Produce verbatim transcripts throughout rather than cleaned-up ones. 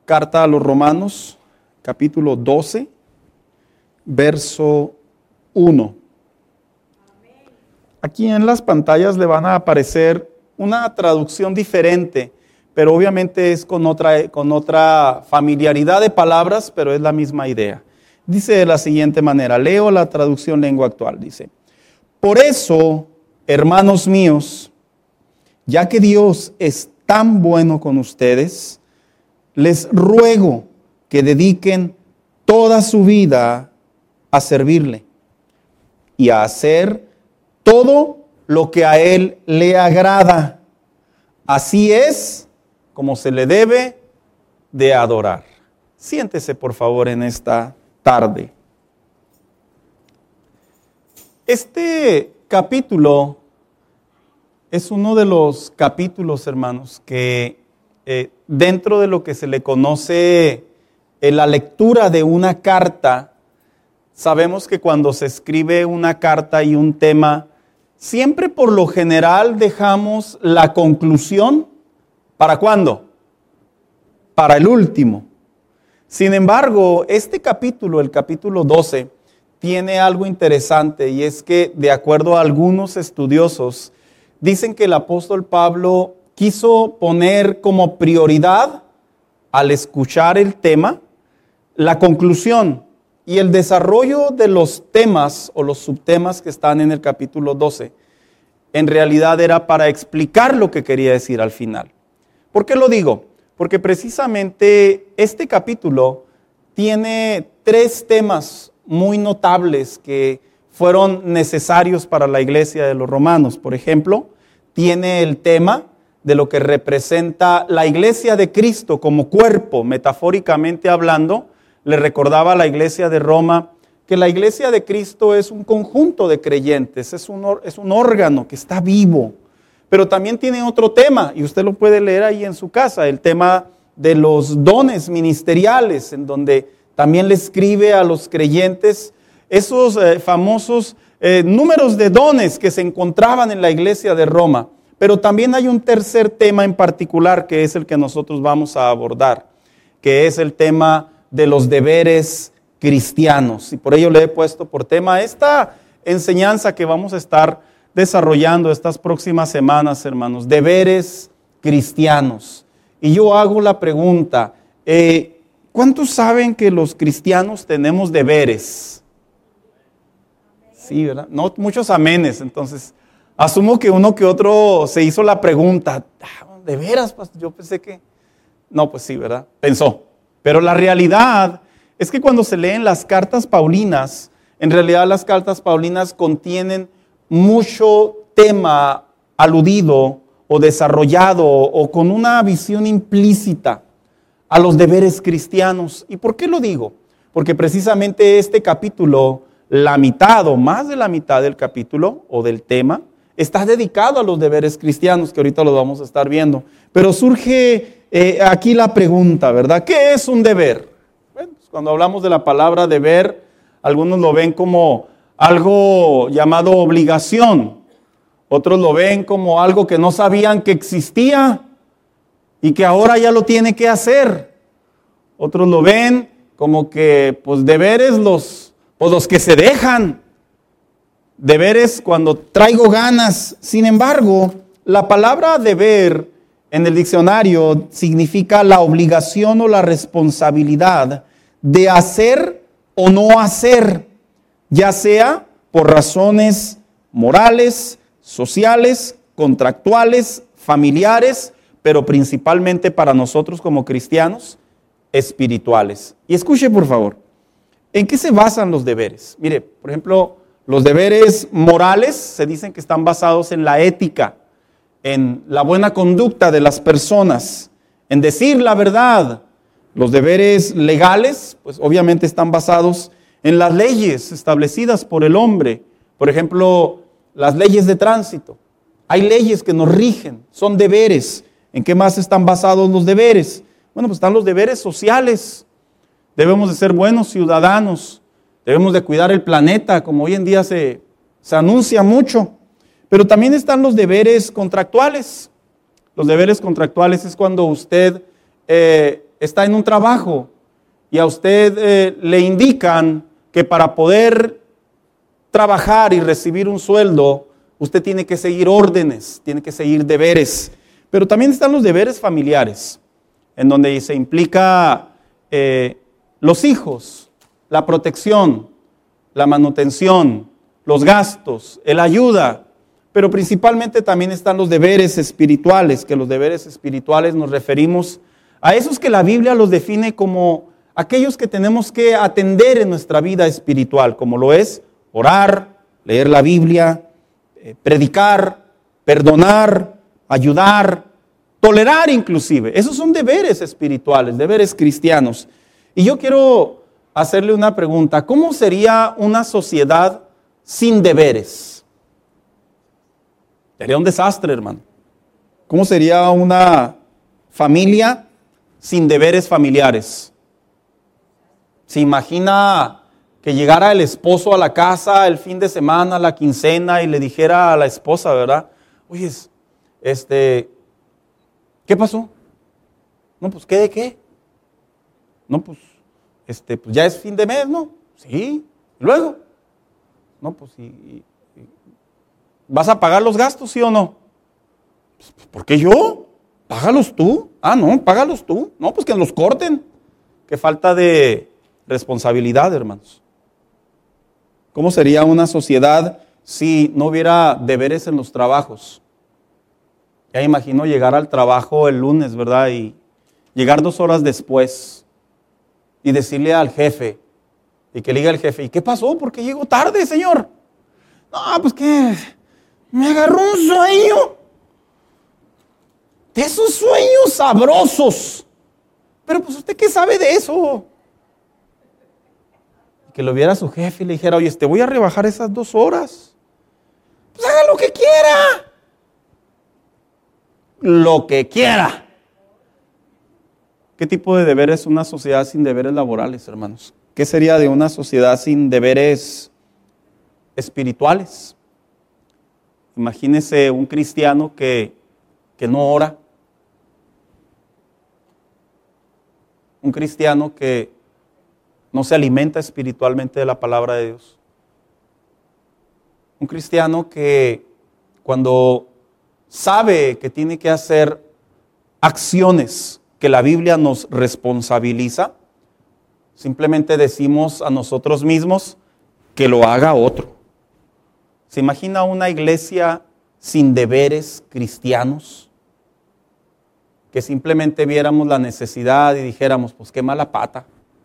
carta a los Romanos, capítulo doce, verso uno. Aquí en las pantallas le van a aparecer una traducción diferente, pero obviamente es con otra, con otra familiaridad de palabras, pero es la misma idea. Dice de la siguiente manera, leo la traducción lengua actual, dice: por eso, hermanos míos, ya que Dios es tan bueno con ustedes, les ruego que dediquen toda su vida a servirle y a hacer todo lo que a Él le agrada. Así es como se le debe de adorar. Siéntese por favor en esta tarde. Este capítulo es uno de los capítulos, hermanos, que eh, dentro de lo que se le conoce en la lectura de una carta, sabemos que cuando se escribe una carta y un tema, siempre por lo general dejamos la conclusión, ¿para cuándo? Para el último. Sin embargo, este capítulo, el capítulo doce, tiene algo interesante, y es que de acuerdo a algunos estudiosos, dicen que el apóstol Pablo quiso poner como prioridad, al escuchar el tema, la conclusión y el desarrollo de los temas o los subtemas que están en el capítulo doce. En realidad era para explicar lo que quería decir al final. ¿Por qué lo digo? Porque precisamente este capítulo tiene tres temas muy notables que fueron necesarios para la iglesia de los romanos. Por ejemplo, tiene el tema de lo que representa la iglesia de Cristo como cuerpo, metafóricamente hablando. Le recordaba a la iglesia de Roma que la iglesia de Cristo es un conjunto de creyentes, es un, es un órgano que está vivo. Pero también tiene otro tema, y usted lo puede leer ahí en su casa, el tema de los dones ministeriales, en donde también le escribe a los creyentes esos eh, famosos eh, números de dones que se encontraban en la iglesia de Roma. Pero también hay un tercer tema en particular que es el que nosotros vamos a abordar, que es el tema de los deberes cristianos. Y por ello le he puesto por tema esta enseñanza que vamos a estar desarrollando estas próximas semanas, hermanos, deberes cristianos. Y yo hago la pregunta, eh, ¿cuántos saben que los cristianos tenemos deberes? Sí, ¿verdad? No muchos amenes, entonces asumo que uno que otro se hizo la pregunta, ¿de veras? Yo pensé que, no, pues sí, ¿verdad? Pensó. Pero la realidad es que cuando se leen las cartas paulinas, en realidad las cartas paulinas contienen mucho tema aludido o desarrollado o con una visión implícita a los deberes cristianos. ¿Y por qué lo digo? Porque precisamente este capítulo, la mitad o más de la mitad del capítulo o del tema, está dedicado a los deberes cristianos, que ahorita lo vamos a estar viendo. Pero surge eh, aquí la pregunta, ¿verdad? ¿Qué es un deber? Bueno, pues cuando hablamos de la palabra deber, algunos lo ven como algo llamado obligación. Otros lo ven como algo que no sabían que existía y que ahora ya lo tiene que hacer. Otros lo ven como que pues deberes los, pues, los que se dejan. Deberes cuando traigo ganas. Sin embargo, la palabra deber en el diccionario significa la obligación o la responsabilidad de hacer o no hacer, ya sea por razones morales, sociales, contractuales, familiares, pero principalmente para nosotros como cristianos, espirituales. Y escuche por favor, ¿en qué se basan los deberes? Mire, por ejemplo, los deberes morales se dicen que están basados en la ética, en la buena conducta de las personas, en decir la verdad. Los deberes legales, pues obviamente están basados en las leyes establecidas por el hombre. Por ejemplo, las leyes de tránsito. Hay leyes que nos rigen, son deberes. ¿En qué más están basados los deberes? Bueno, pues están los deberes sociales. Debemos de ser buenos ciudadanos. Debemos de cuidar el planeta, como hoy en día se, se anuncia mucho. Pero también están los deberes contractuales. Los deberes contractuales es cuando usted eh, está en un trabajo y a usted eh, le indican que para poder trabajar y recibir un sueldo, usted tiene que seguir órdenes, tiene que seguir deberes. Pero también están los deberes familiares, en donde se implica eh, los hijos, la protección, la manutención, los gastos, el ayuda. Pero principalmente también están los deberes espirituales, que los deberes espirituales nos referimos a esos que la Biblia los define como aquellos que tenemos que atender en nuestra vida espiritual, como lo es orar, leer la Biblia, eh, predicar, perdonar, ayudar, tolerar inclusive. Esos son deberes espirituales, deberes cristianos. Y yo quiero hacerle una pregunta. ¿Cómo sería una sociedad sin deberes? Sería un desastre, hermano. ¿Cómo sería una familia sin deberes familiares? ¿Se imagina que llegara el esposo a la casa el fin de semana, la quincena, y le dijera a la esposa, ¿verdad? Oye, este, ¿qué pasó? No, pues, ¿qué de qué? No, pues, este, pues ya es fin de mes, ¿no? Sí, ¿y luego? No, pues, y, y, ¿vas a pagar los gastos, sí o no? Pues, ¿por qué yo? Págalos tú. Ah, no, págalos tú. No, pues que los corten. Qué falta de responsabilidad, hermanos. ¿Cómo sería una sociedad si no hubiera deberes en los trabajos? Ya imagino llegar al trabajo el lunes, ¿verdad? Y llegar dos horas después y decirle al jefe, y que le diga al jefe, ¿y qué pasó? ¿Por qué llegó tarde, señor? No, pues que me agarró un sueño. De esos sueños sabrosos. Pero pues, ¿usted qué sabe de eso? Que lo viera su jefe y le dijera, oye, te voy a rebajar esas dos horas. Pues haga lo que quiera. Lo que quiera. ¿Qué tipo de deber es una sociedad sin deberes laborales, hermanos? ¿Qué sería de una sociedad sin deberes espirituales? Imagínese un cristiano que, que no ora. Un cristiano que no se alimenta espiritualmente de la palabra de Dios. Un cristiano que cuando sabe que tiene que hacer acciones que la Biblia nos responsabiliza, simplemente decimos a nosotros mismos que lo haga otro. ¿Se imagina una iglesia sin deberes cristianos? Que simplemente viéramos la necesidad y dijéramos, pues qué mala pata.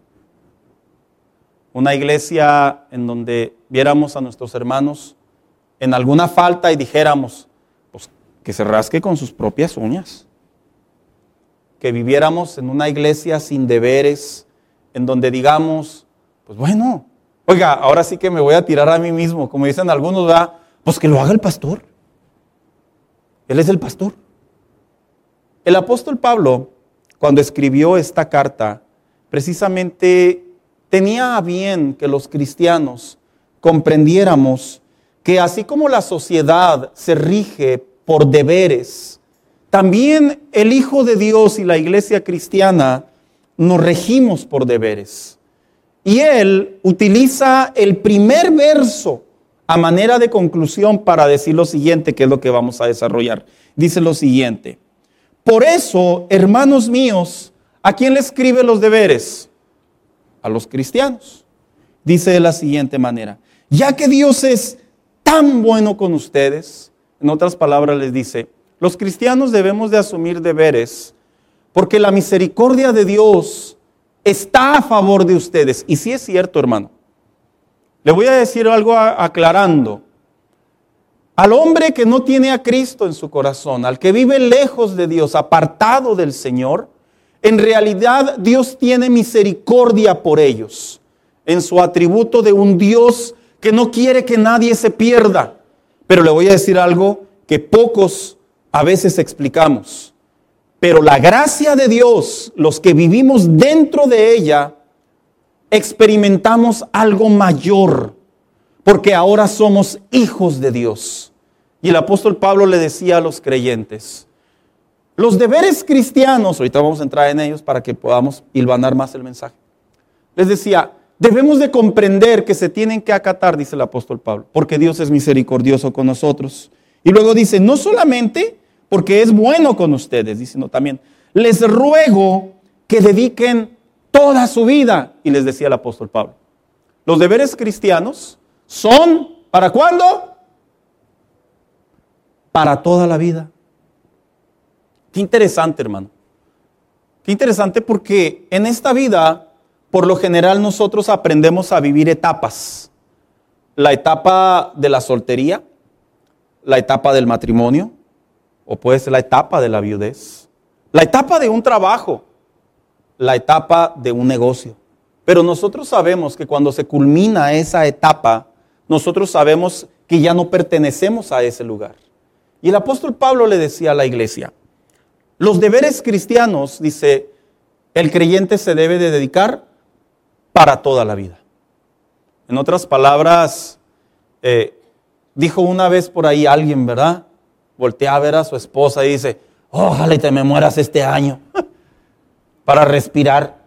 Una iglesia en donde viéramos a nuestros hermanos en alguna falta y dijéramos, pues que se rasque con sus propias uñas. Que viviéramos en una iglesia sin deberes, en donde digamos, pues bueno, oiga, ahora sí que me voy a tirar a mí mismo, como dicen algunos, ¿verdad? Pues que lo haga el pastor. Él es el pastor. El apóstol Pablo, cuando escribió esta carta, precisamente tenía a bien que los cristianos comprendiéramos que así como la sociedad se rige por deberes, también el Hijo de Dios y la iglesia cristiana nos regimos por deberes. Y él utiliza el primer verso a manera de conclusión para decir lo siguiente, que es lo que vamos a desarrollar. Dice lo siguiente: por eso, hermanos míos, ¿a quién le escribe los deberes? A los cristianos. Dice de la siguiente manera: ya que Dios es tan bueno con ustedes, en otras palabras les dice, los cristianos debemos de asumir deberes porque la misericordia de Dios está a favor de ustedes. Y sí es cierto, hermano. Le voy a decir algo aclarando. Al hombre que no tiene a Cristo en su corazón, al que vive lejos de Dios, apartado del Señor, en realidad Dios tiene misericordia por ellos, en su atributo de un Dios que no quiere que nadie se pierda. Pero le voy a decir algo que pocos a veces explicamos. Pero la gracia de Dios, los que vivimos dentro de ella, experimentamos algo mayor, porque ahora somos hijos de Dios. Y el apóstol Pablo le decía a los creyentes, Los deberes cristianos, ahorita vamos a entrar en ellos para que podamos hilvanar más el mensaje. Les decía, debemos de comprender que se tienen que acatar, dice el apóstol Pablo, porque Dios es misericordioso con nosotros. Y luego dice, no solamente porque es bueno con ustedes, dice, no, también, les ruego que dediquen toda su vida. Y les decía el apóstol Pablo, los deberes cristianos son, ¿para cuándo? Para toda la vida. Qué interesante, hermano. Qué interesante porque en esta vida, por lo general, nosotros aprendemos a vivir etapas. La etapa de la soltería, la etapa del matrimonio, o puede ser la etapa de la viudez, la etapa de un trabajo, la etapa de un negocio. Pero nosotros sabemos que cuando se culmina esa etapa, nosotros sabemos que ya no pertenecemos a ese lugar. Y el apóstol Pablo le decía a la iglesia, los deberes cristianos, dice, el creyente se debe de dedicar para toda la vida. En otras palabras, eh, dijo una vez por ahí alguien, ¿verdad? Voltea a ver a su esposa y dice, ojalá y te me mueras este año para respirar.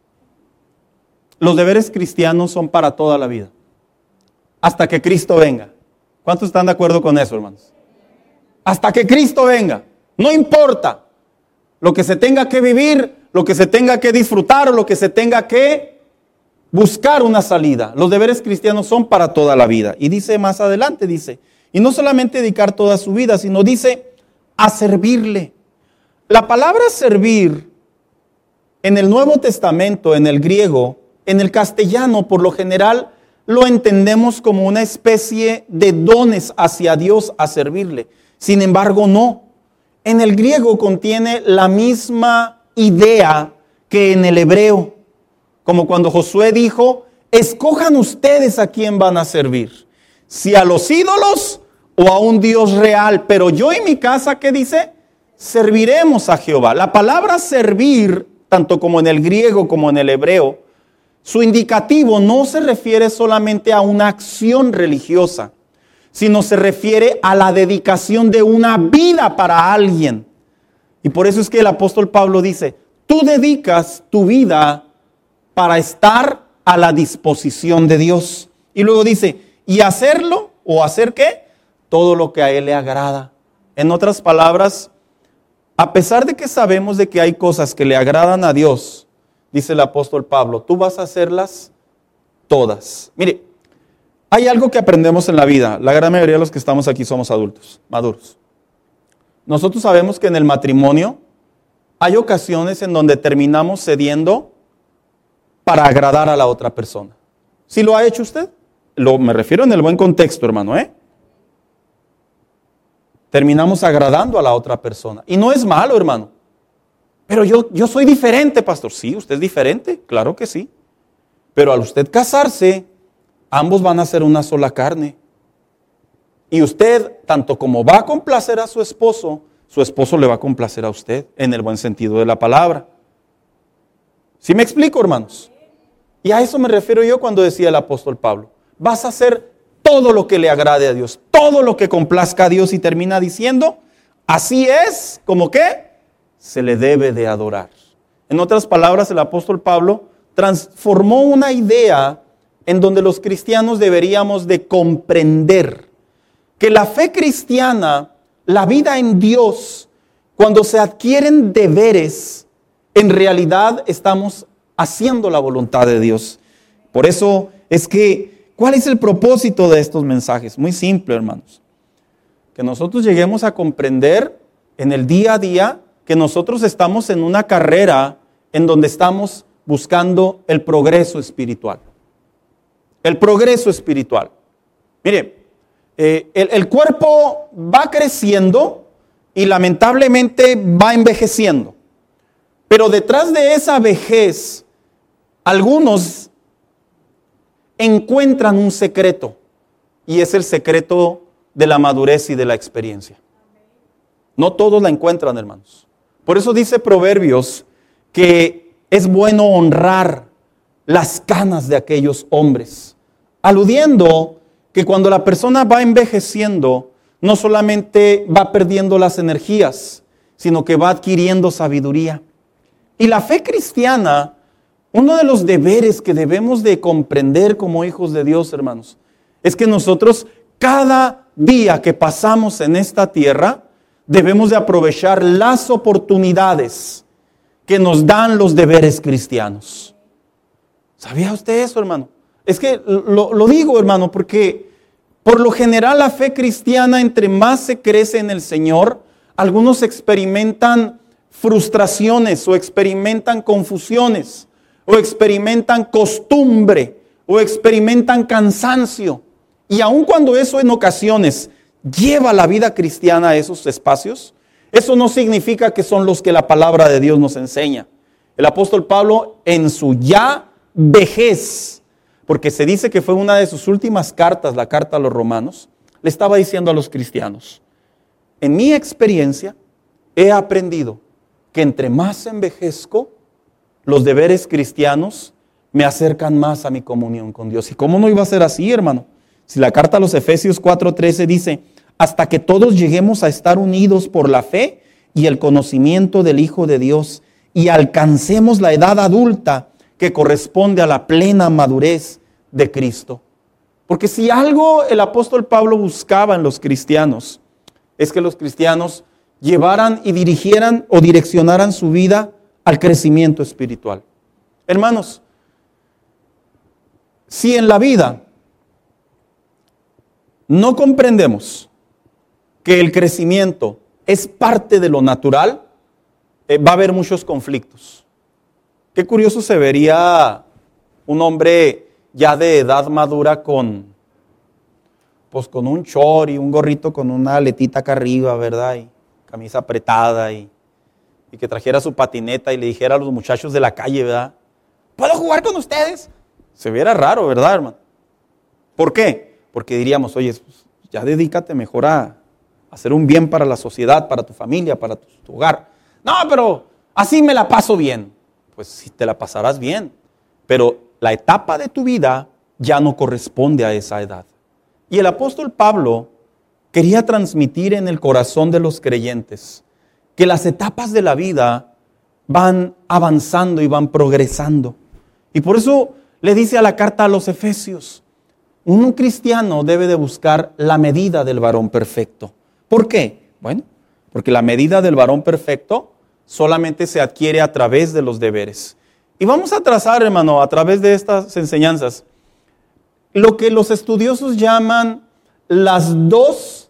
Los deberes cristianos son para toda la vida, hasta que Cristo venga. ¿Cuántos están de acuerdo con eso, hermanos? Hasta que Cristo venga, no importa lo que se tenga que vivir, lo que se tenga que disfrutar o lo que se tenga que buscar una salida. Los deberes cristianos son para toda la vida. Y dice más adelante, dice, y no solamente dedicar toda su vida, sino dice, a servirle. La palabra servir en el Nuevo Testamento, en el griego, en el castellano, por lo general, lo entendemos como una especie de dones hacia Dios a servirle. Sin embargo, no. En el griego contiene la misma idea que en el hebreo. Como cuando Josué dijo, escojan ustedes a quién van a servir. Si a los ídolos o a un Dios real. Pero yo y mi casa, ¿qué dice? Serviremos a Jehová. La palabra servir, tanto como en el griego como en el hebreo, su indicativo no se refiere solamente a una acción religiosa, sino se refiere a la dedicación de una vida para alguien. Y por eso es que el apóstol Pablo dice, tú dedicas tu vida para estar a la disposición de Dios. Y luego dice, y hacerlo, o hacer qué, todo lo que a Él le agrada. En otras palabras, a pesar de que sabemos de que hay cosas que le agradan a Dios, dice el apóstol Pablo, tú vas a hacerlas todas. Mire, hay algo que aprendemos en la vida. La gran mayoría de los que estamos aquí somos adultos, maduros. Nosotros sabemos que en el matrimonio hay ocasiones en donde terminamos cediendo para agradar a la otra persona. ¿Sí lo ha hecho usted? Lo, me refiero en el buen contexto, hermano, ¿eh? Terminamos agradando a la otra persona. Y no es malo, hermano. Pero yo, yo soy diferente, pastor. Sí, usted es diferente, claro que sí. Pero al usted casarse, ambos van a ser una sola carne. Y usted, tanto como va a complacer a su esposo, su esposo le va a complacer a usted, en el buen sentido de la palabra. ¿Sí me explico, hermanos? Y a eso me refiero yo cuando decía el apóstol Pablo. Vas a hacer todo lo que le agrade a Dios, todo lo que complazca a Dios, y termina diciendo, así es como que se le debe de adorar. En otras palabras, el apóstol Pablo transformó una idea en donde los cristianos deberíamos de comprender que la fe cristiana, la vida en Dios, cuando se adquieren deberes, en realidad estamos haciendo la voluntad de Dios. Por eso es que, ¿cuál es el propósito de estos mensajes? Muy simple, hermanos. Que nosotros lleguemos a comprender en el día a día que nosotros estamos en una carrera en donde estamos buscando el progreso espiritual. El progreso espiritual. Mire, eh, el, el cuerpo va creciendo y lamentablemente va envejeciendo. Pero detrás de esa vejez, algunos encuentran un secreto, y es el secreto de la madurez y de la experiencia. No todos la encuentran, hermanos. Por eso dice Proverbios que es bueno honrar las canas de aquellos hombres, aludiendo que cuando la persona va envejeciendo, no solamente va perdiendo las energías, sino que va adquiriendo sabiduría. Y la fe cristiana, uno de los deberes que debemos de comprender como hijos de Dios, hermanos, es que nosotros cada día que pasamos en esta tierra, debemos de aprovechar las oportunidades que nos dan los deberes cristianos. ¿Sabía usted eso, hermano? Es que lo, lo digo, hermano, porque por lo general la fe cristiana, entre más se crece en el Señor, algunos experimentan frustraciones o experimentan confusiones o experimentan costumbre o experimentan cansancio. Y aun cuando eso en ocasiones lleva la vida cristiana a esos espacios, eso no significa que son los que la palabra de Dios nos enseña. El apóstol Pablo en su ya vejez, porque se dice que fue una de sus últimas cartas, la carta a los romanos, le estaba diciendo a los cristianos: en mi experiencia he aprendido que entre más envejezco, los deberes cristianos me acercan más a mi comunión con Dios. ¿Y cómo no iba a ser así, hermano? Si la carta a los Efesios cuatro trece dice: hasta que todos lleguemos a estar unidos por la fe y el conocimiento del Hijo de Dios y alcancemos la edad adulta que corresponde a la plena madurez de Cristo. Porque si algo el apóstol Pablo buscaba en los cristianos, es que los cristianos llevaran y dirigieran o direccionaran su vida al crecimiento espiritual. Hermanos, si en la vida no comprendemos que el crecimiento es parte de lo natural, eh, va a haber muchos conflictos. Qué curioso se vería un hombre ya de edad madura con, pues con un short y un gorrito con una aletita acá arriba, ¿verdad? Y camisa apretada y, y que trajera su patineta y le dijera a los muchachos de la calle, ¿verdad? ¿Puedo jugar con ustedes? Se viera raro, ¿verdad, hermano? ¿Por qué? Porque diríamos: oye, pues ya dedícate mejor a hacer un bien para la sociedad, para tu familia, para tu, tu hogar. No, pero así me la paso bien. Pues sí, te la pasarás bien, pero la etapa de tu vida ya no corresponde a esa edad. Y el apóstol Pablo quería transmitir en el corazón de los creyentes que las etapas de la vida van avanzando y van progresando. Y por eso le dice a la carta a los Efesios: un cristiano debe de buscar la medida del varón perfecto. ¿Por qué? Bueno, porque la medida del varón perfecto solamente se adquiere a través de los deberes. Y vamos a trazar, hermano, a través de estas enseñanzas, lo que los estudiosos llaman las dos,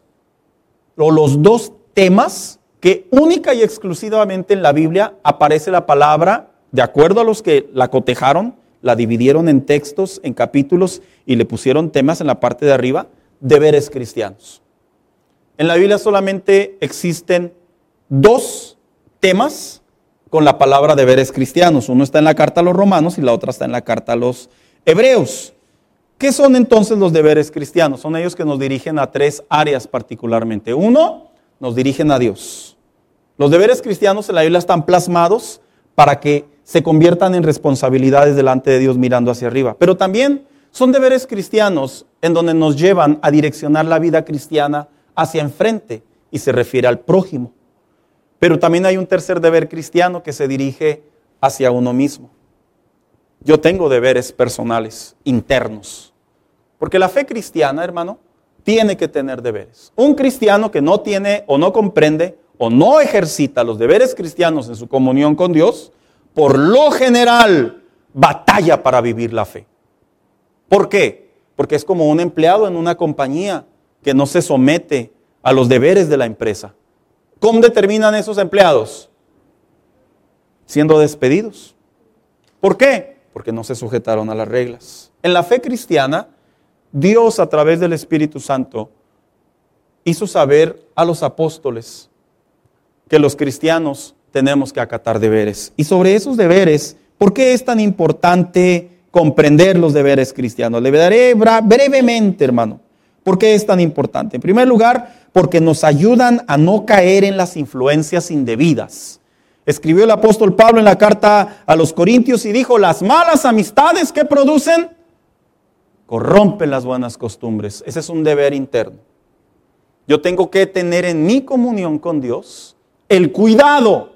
o los dos temas que única y exclusivamente en la Biblia aparece la palabra, de acuerdo a los que la cotejaron, la dividieron en textos, en capítulos y le pusieron temas en la parte de arriba, deberes cristianos. En la Biblia solamente existen dos temas con la palabra deberes cristianos. Uno está en la carta a los romanos y la otra está en la carta a los hebreos. ¿Qué son entonces los deberes cristianos? Son ellos que nos dirigen a tres áreas particularmente. Uno, nos dirigen a Dios. Los deberes cristianos en la Biblia están plasmados para que se conviertan en responsabilidades delante de Dios mirando hacia arriba. Pero también son deberes cristianos en donde nos llevan a direccionar la vida cristiana hacia enfrente y se refiere al prójimo. Pero también hay un tercer deber cristiano que se dirige hacia uno mismo. Yo tengo deberes personales, internos. Porque la fe cristiana, hermano, tiene que tener deberes. Un cristiano que no tiene o no comprende o no ejercita los deberes cristianos en su comunión con Dios, por lo general batalla para vivir la fe. ¿Por qué? Porque es como un empleado en una compañía que no se somete a los deberes de la empresa. ¿Cómo determinan esos empleados? Siendo despedidos. ¿Por qué? Porque no se sujetaron a las reglas. En la fe cristiana, Dios a través del Espíritu Santo hizo saber a los apóstoles que los cristianos tenemos que acatar deberes. Y sobre esos deberes, ¿por qué es tan importante comprender los deberes cristianos? Le daré brevemente, hermano. ¿Por qué es tan importante? En primer lugar, porque nos ayudan a no caer en las influencias indebidas. Escribió el apóstol Pablo en la carta a los Corintios y dijo: las malas amistades que producen, corrompen las buenas costumbres. Ese es un deber interno. Yo tengo que tener en mi comunión con Dios el cuidado,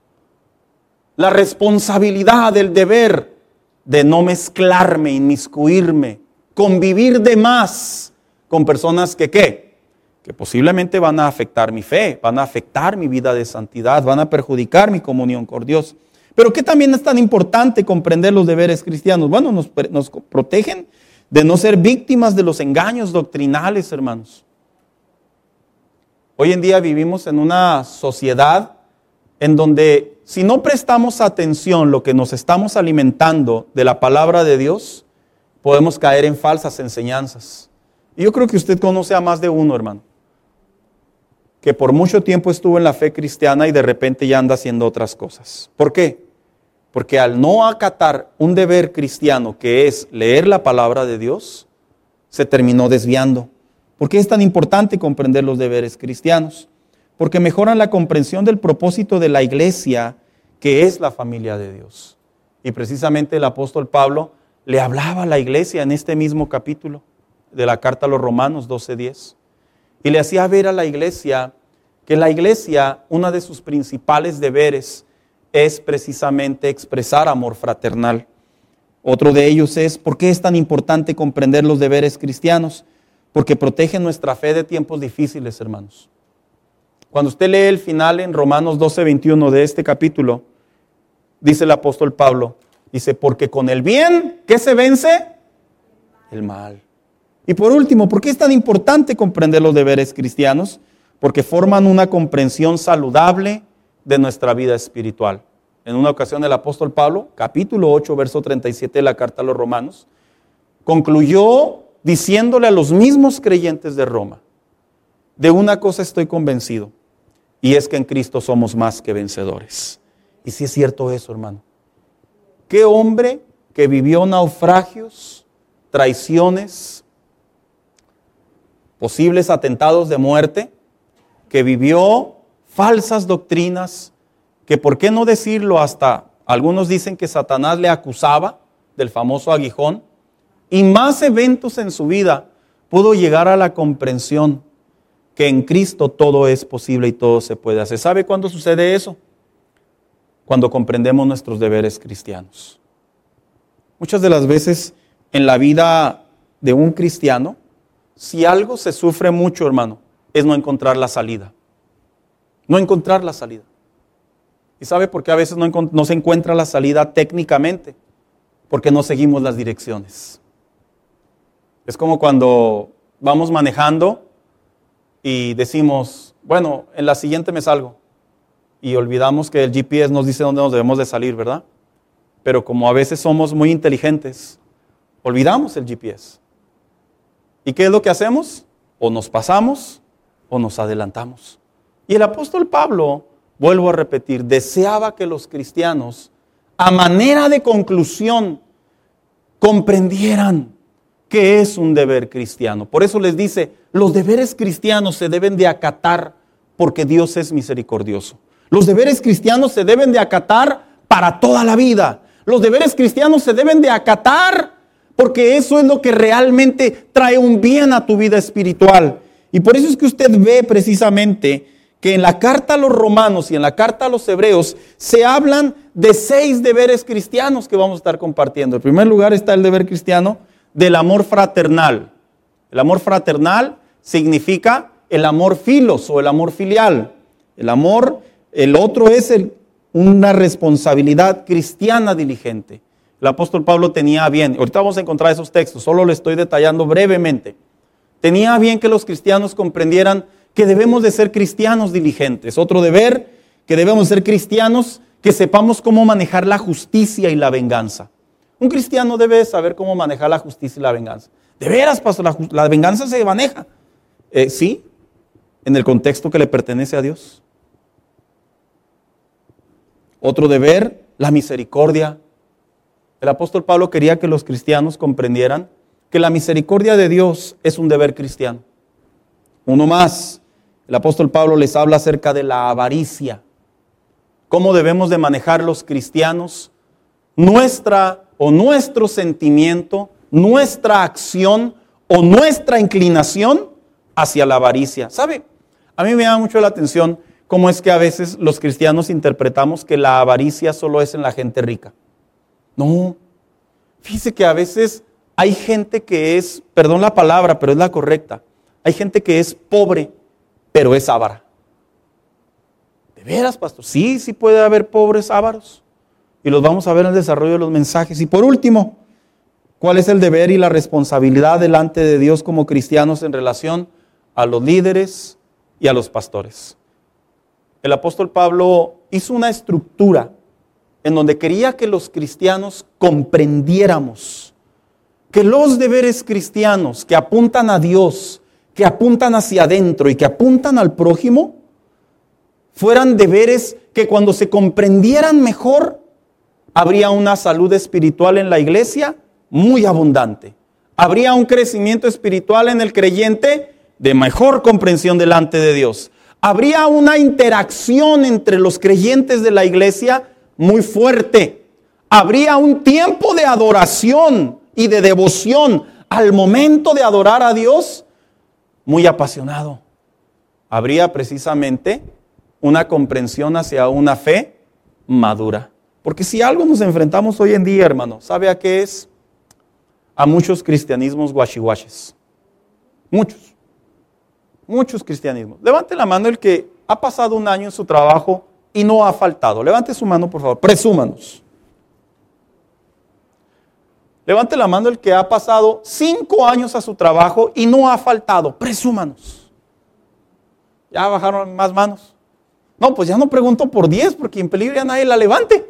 la responsabilidad, el deber de no mezclarme, inmiscuirme, convivir de más con personas que ¿qué? Que posiblemente van a afectar mi fe, van a afectar mi vida de santidad, van a perjudicar mi comunión con Dios. Pero ¿qué también es tan importante comprender los deberes cristianos? Bueno, nos, nos protegen de no ser víctimas de los engaños doctrinales, hermanos. Hoy en día vivimos en una sociedad en donde si no prestamos atención lo que nos estamos alimentando de la palabra de Dios, podemos caer en falsas enseñanzas. Y yo creo que usted conoce a más de uno, hermano, que por mucho tiempo estuvo en la fe cristiana y de repente ya anda haciendo otras cosas. ¿Por qué? Porque al no acatar un deber cristiano que es leer la palabra de Dios, se terminó desviando. ¿Por qué es tan importante comprender los deberes cristianos? Porque mejoran la comprensión del propósito de la iglesia, que es la familia de Dios. Y precisamente el apóstol Pablo le hablaba a la iglesia en este mismo capítulo de la carta a los Romanos doce diez. Y le hacía ver a la iglesia que la iglesia, uno de sus principales deberes es precisamente expresar amor fraternal. Otro de ellos es, ¿por qué es tan importante comprender los deberes cristianos? Porque protegen nuestra fe de tiempos difíciles, hermanos. Cuando usted lee el final en Romanos doce veintiuno de este capítulo, dice el apóstol Pablo, dice, porque con el bien, ¿qué se vence? El mal. Y por último, ¿por qué es tan importante comprender los deberes cristianos? Porque forman una comprensión saludable de nuestra vida espiritual. En una ocasión el apóstol Pablo, capítulo ocho, verso treinta y siete de la carta a los Romanos, concluyó diciéndole a los mismos creyentes de Roma, de una cosa estoy convencido, y es que en Cristo somos más que vencedores. Y sí es cierto eso, hermano. ¿Qué hombre que vivió naufragios, traiciones, posibles atentados de muerte, que vivió falsas doctrinas, que por qué no decirlo hasta, algunos dicen que Satanás le acusaba del famoso aguijón, y más eventos en su vida, pudo llegar a la comprensión que en Cristo todo es posible y todo se puede hacer? ¿Sabe cuándo sucede eso? Cuando comprendemos nuestros deberes cristianos. Muchas de las veces en la vida de un cristiano, si algo se sufre mucho, hermano, es no encontrar la salida. No encontrar la salida. ¿Y sabe por qué a veces no, no se encuentra la salida técnicamente? Porque no seguimos las direcciones. Es como cuando vamos manejando y decimos, bueno, en la siguiente me salgo. Y olvidamos que el G P S nos dice dónde nos debemos de salir, ¿verdad? Pero como a veces somos muy inteligentes, olvidamos el G P S. ¿Y qué es lo que hacemos? O nos pasamos o nos adelantamos. Y el apóstol Pablo, vuelvo a repetir, deseaba que los cristianos, a manera de conclusión, comprendieran qué es un deber cristiano. Por eso les dice, los deberes cristianos se deben de acatar porque Dios es misericordioso. Los deberes cristianos se deben de acatar para toda la vida. Los deberes cristianos se deben de acatar porque eso es lo que realmente trae un bien a tu vida espiritual. Y por eso es que usted ve precisamente que en la carta a los Romanos y en la carta a los Hebreos se hablan de seis deberes cristianos que vamos a estar compartiendo. En primer lugar está el deber cristiano del amor fraternal. El amor fraternal significa el amor filos o el amor filial. El amor, el otro es el, una responsabilidad cristiana diligente. El apóstol Pablo tenía bien, ahorita vamos a encontrar esos textos, solo lo estoy detallando brevemente. Tenía bien que los cristianos comprendieran que debemos de ser cristianos diligentes. Otro deber, que debemos ser cristianos que sepamos cómo manejar la justicia y la venganza. Un cristiano debe saber cómo manejar la justicia y la venganza. De veras, pastor, la, la venganza se maneja. Eh, sí, en el contexto que le pertenece a Dios. Otro deber, la misericordia. El apóstol Pablo quería que los cristianos comprendieran que la misericordia de Dios es un deber cristiano. Uno más, el apóstol Pablo les habla acerca de la avaricia. ¿Cómo debemos de manejar los cristianos nuestra o nuestro sentimiento, nuestra acción o nuestra inclinación hacia la avaricia? ¿Sabe? A mí me llama mucho la atención cómo es que a veces los cristianos interpretamos que la avaricia solo es en la gente rica. No, fíjese que a veces hay gente que es, perdón la palabra, pero es la correcta, hay gente que es pobre, pero es avara. ¿De veras, pastor? Sí, sí puede haber pobres ávaros. Y los vamos a ver en el desarrollo de los mensajes. Y por último, ¿cuál es el deber y la responsabilidad delante de Dios como cristianos en relación a los líderes y a los pastores? El apóstol Pablo hizo una estructura en donde quería que los cristianos comprendiéramos que los deberes cristianos que apuntan a Dios, que apuntan hacia adentro y que apuntan al prójimo, fueran deberes que cuando se comprendieran mejor, habría una salud espiritual en la iglesia muy abundante. Habría un crecimiento espiritual en el creyente de mejor comprensión delante de Dios. Habría una interacción entre los creyentes de la iglesia muy fuerte. Habría un tiempo de adoración y de devoción al momento de adorar a Dios muy apasionado. Habría precisamente una comprensión hacia una fe madura. Porque si algo nos enfrentamos hoy en día, hermano, ¿sabe a qué es? A muchos cristianismos guachihuaches. Muchos. Muchos cristianismos. Levante la mano el que ha pasado un año en su trabajo y no ha faltado. Levante su mano, por favor. Presúmanos. Levante la mano el que ha pasado cinco años a su trabajo y no ha faltado. Presúmanos. Ya bajaron más manos. No, pues ya no pregunto por diez porque en peligro ya nadie la levante.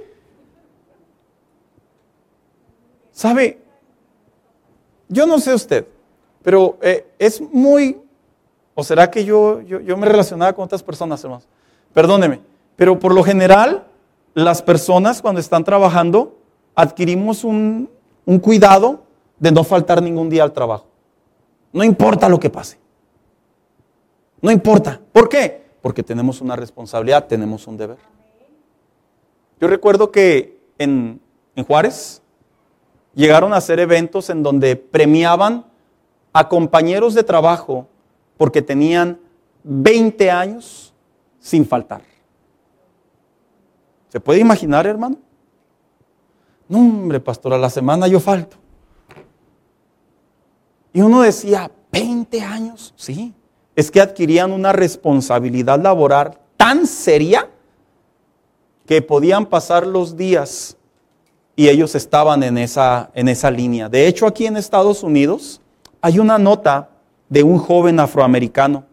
¿Sabe? Yo no sé usted, pero eh, es muy... ¿O será que yo, yo, yo me relacionaba con otras personas, hermanos? Perdóneme, pero por lo general, las personas cuando están trabajando, adquirimos un, un cuidado de no faltar ningún día al trabajo. No importa lo que pase. No importa. ¿Por qué? Porque tenemos una responsabilidad, tenemos un deber. Yo recuerdo que en, en Juárez llegaron a hacer eventos en donde premiaban a compañeros de trabajo porque tenían veinte años sin faltar. ¿Se puede imaginar, hermano? No, hombre, pastor, a la semana yo falto. Y uno decía, ¿veinte años? Sí, es que adquirían una responsabilidad laboral tan seria que podían pasar los días y ellos estaban en esa, en esa línea. De hecho, aquí en Estados Unidos hay una nota de un joven afroamericano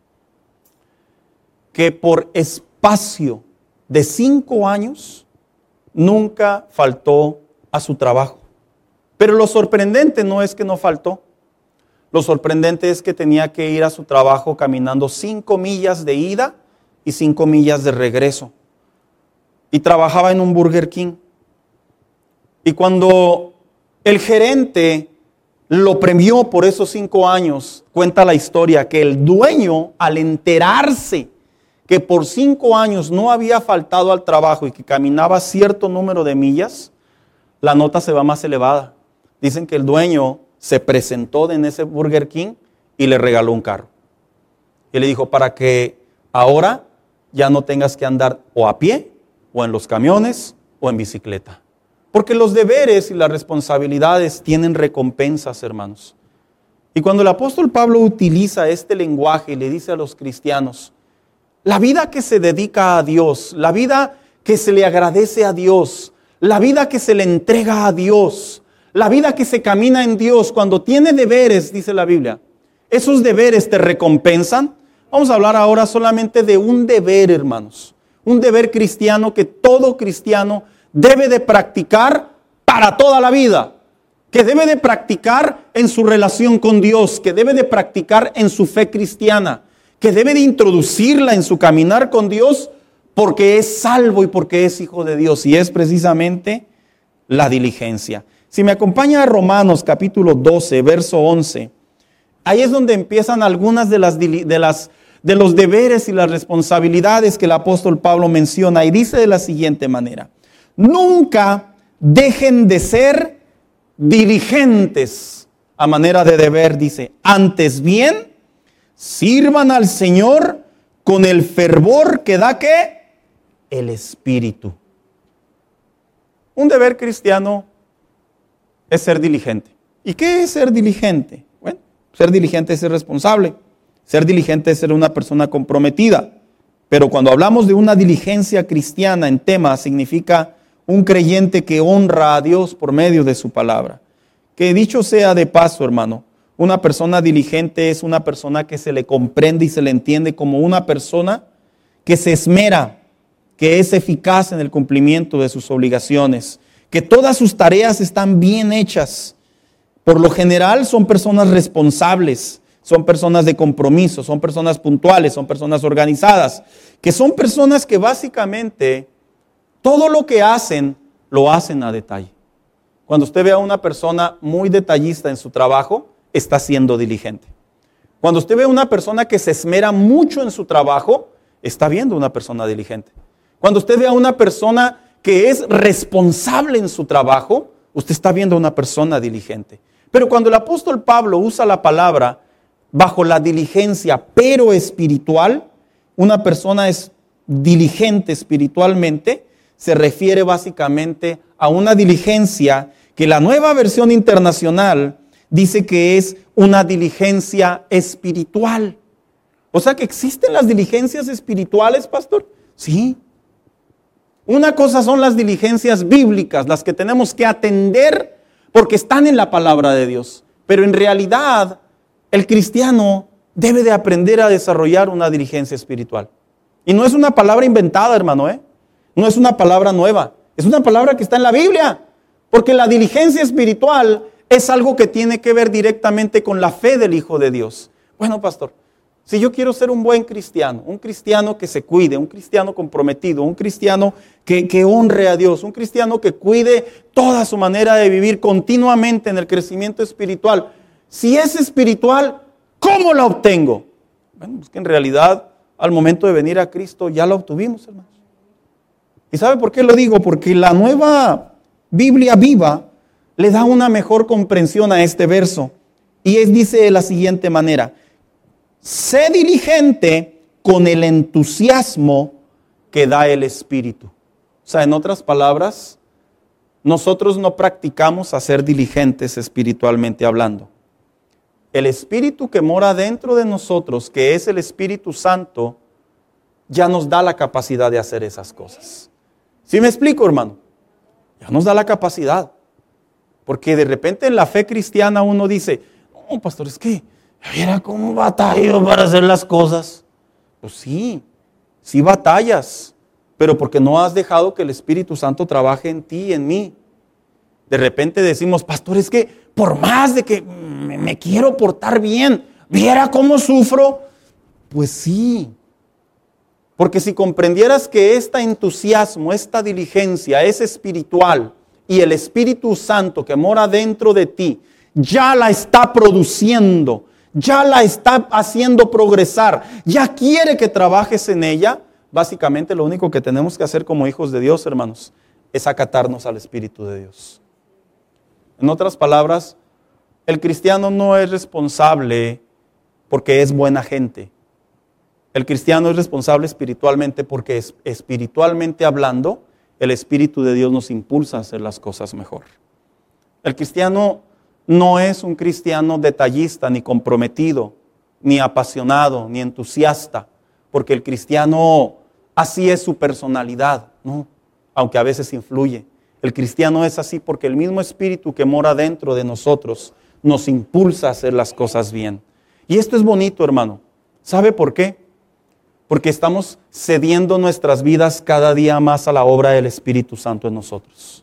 que por espacio de cinco años nunca faltó a su trabajo. Pero lo sorprendente no es que no faltó. Lo sorprendente es que tenía que ir a su trabajo caminando cinco millas de ida y cinco millas de regreso. Y trabajaba en un Burger King. Y cuando el gerente lo premió por esos cinco años, cuenta la historia que el dueño, al enterarse que por cinco años no había faltado al trabajo y que caminaba cierto número de millas, la nota se va más elevada. Dicen que el dueño se presentó en ese Burger King y le regaló un carro. Y le dijo, para que ahora ya no tengas que andar o a pie, o en los camiones, o en bicicleta. Porque los deberes y las responsabilidades tienen recompensas, hermanos. Y cuando el apóstol Pablo utiliza este lenguaje y le dice a los cristianos, la vida que se dedica a Dios, la vida que se le agradece a Dios, la vida que se le entrega a Dios, la vida que se camina en Dios, cuando tiene deberes, dice la Biblia, esos deberes te recompensan. Vamos a hablar ahora solamente de un deber, hermanos. Un deber cristiano que todo cristiano debe de practicar para toda la vida, que debe de practicar en su relación con Dios, que debe de practicar en su fe cristiana, que debe de introducirla en su caminar con Dios porque es salvo y porque es hijo de Dios, y es precisamente la diligencia. Si me acompaña a Romanos capítulo doce, verso once, ahí es donde empiezan algunas de las, de las de los deberes y las responsabilidades que el apóstol Pablo menciona, y dice de la siguiente manera: nunca dejen de ser diligentes a manera de deber, dice, antes bien, sirvan al Señor con el fervor que da ¿qué? El Espíritu. Un deber cristiano es ser diligente. ¿Y qué es ser diligente? Bueno, ser diligente es ser responsable. Ser diligente es ser una persona comprometida. Pero cuando hablamos de una diligencia cristiana en temas, significa un creyente que honra a Dios por medio de su palabra. Que dicho sea de paso, hermano, una persona diligente es una persona que se le comprende y se le entiende como una persona que se esmera, que es eficaz en el cumplimiento de sus obligaciones, que todas sus tareas están bien hechas. Por lo general son personas responsables, son personas de compromiso, son personas puntuales, son personas organizadas, que son personas que básicamente todo lo que hacen, lo hacen a detalle. Cuando usted ve a una persona muy detallista en su trabajo, está siendo diligente. Cuando usted ve a una persona que se esmera mucho en su trabajo, está viendo una persona diligente. Cuando usted ve a una persona que es responsable en su trabajo, usted está viendo a una persona diligente. Pero cuando el apóstol Pablo usa la palabra bajo la diligencia, pero espiritual, una persona es diligente espiritualmente, se refiere básicamente a una diligencia que la Nueva Versión Internacional dice que es una diligencia espiritual. O sea que existen las diligencias espirituales, pastor. Sí. Una cosa son las diligencias bíblicas, las que tenemos que atender porque están en la palabra de Dios. Pero en realidad, el cristiano debe de aprender a desarrollar una diligencia espiritual. Y no es una palabra inventada, hermano, ¿eh? No es una palabra nueva. Es una palabra que está en la Biblia. Porque la diligencia espiritual es algo que tiene que ver directamente con la fe del Hijo de Dios. Bueno, pastor, si yo quiero ser un buen cristiano, un cristiano que se cuide, un cristiano comprometido, un cristiano que, que honre a Dios, un cristiano que cuide toda su manera de vivir continuamente en el crecimiento espiritual, si es espiritual, ¿cómo la obtengo? Bueno, es que en realidad al momento de venir a Cristo ya la obtuvimos, hermanos. ¿Y sabe por qué lo digo? Porque la nueva Biblia viva le da una mejor comprensión a este verso. Y es, dice de la siguiente manera: sé diligente con el entusiasmo que da el Espíritu. O sea, en otras palabras, nosotros no practicamos a ser diligentes espiritualmente hablando. El Espíritu que mora dentro de nosotros, que es el Espíritu Santo, ya nos da la capacidad de hacer esas cosas. ¿Sí me explico, hermano? Ya nos da la capacidad. Porque de repente en la fe cristiana uno dice, no, pastor, es que mira cómo batallo para hacer las cosas. Pues sí, sí batallas, pero porque no has dejado que el Espíritu Santo trabaje en ti y en mí. De repente decimos, pastor, es que por más de que me, me quiero portar bien, ¿viera cómo sufro? Pues sí. Porque si comprendieras que este entusiasmo, esta diligencia es espiritual y el Espíritu Santo que mora dentro de ti ya la está produciendo, ya la está haciendo progresar, ya quiere que trabajes en ella, básicamente lo único que tenemos que hacer como hijos de Dios, hermanos, es acatarnos al Espíritu de Dios. En otras palabras, el cristiano no es responsable porque es buena gente. El cristiano es responsable espiritualmente porque es, espiritualmente hablando, el Espíritu de Dios nos impulsa a hacer las cosas mejor. El cristiano no es un cristiano detallista, ni comprometido, ni apasionado, ni entusiasta, porque el cristiano así es su personalidad, ¿no? Aunque a veces influye. El cristiano es así porque el mismo Espíritu que mora dentro de nosotros nos impulsa a hacer las cosas bien. Y esto es bonito, hermano. ¿Sabe por qué? Porque estamos cediendo nuestras vidas cada día más a la obra del Espíritu Santo en nosotros.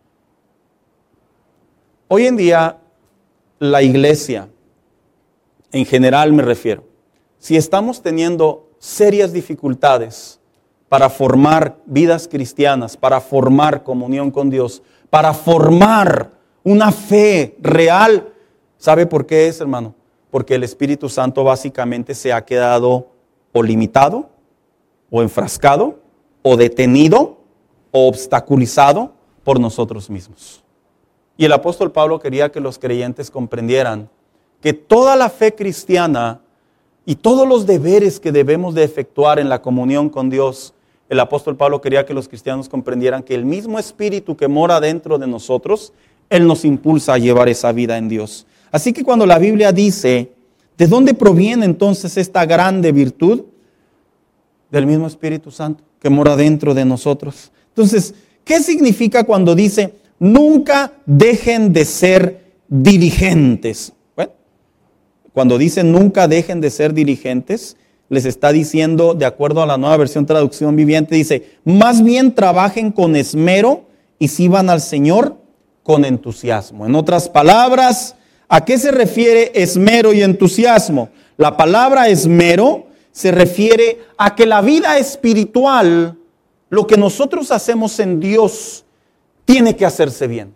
Hoy en día, la iglesia, en general me refiero, si estamos teniendo serias dificultades para formar vidas cristianas, para formar comunión con Dios, para formar una fe real, ¿sabe por qué es, hermano? Porque el Espíritu Santo básicamente se ha quedado o limitado, o enfrascado, o detenido, o obstaculizado por nosotros mismos. Y el apóstol Pablo quería que los creyentes comprendieran que toda la fe cristiana y todos los deberes que debemos de efectuar en la comunión con Dios, el apóstol Pablo quería que los cristianos comprendieran que el mismo Espíritu que mora dentro de nosotros, Él nos impulsa a llevar esa vida en Dios. Así que cuando la Biblia dice, ¿de dónde proviene entonces esta grande virtud? Del mismo Espíritu Santo que mora dentro de nosotros. Entonces, ¿qué significa cuando dice, nunca dejen de ser diligentes? Bueno, cuando dice nunca dejen de ser diligentes, les está diciendo, de acuerdo a la Nueva Versión Traducción Viviente, dice, más bien trabajen con esmero y sirvan al Señor con entusiasmo. En otras palabras, ¿a qué se refiere esmero y entusiasmo? La palabra esmero se refiere a que la vida espiritual, lo que nosotros hacemos en Dios, tiene que hacerse bien.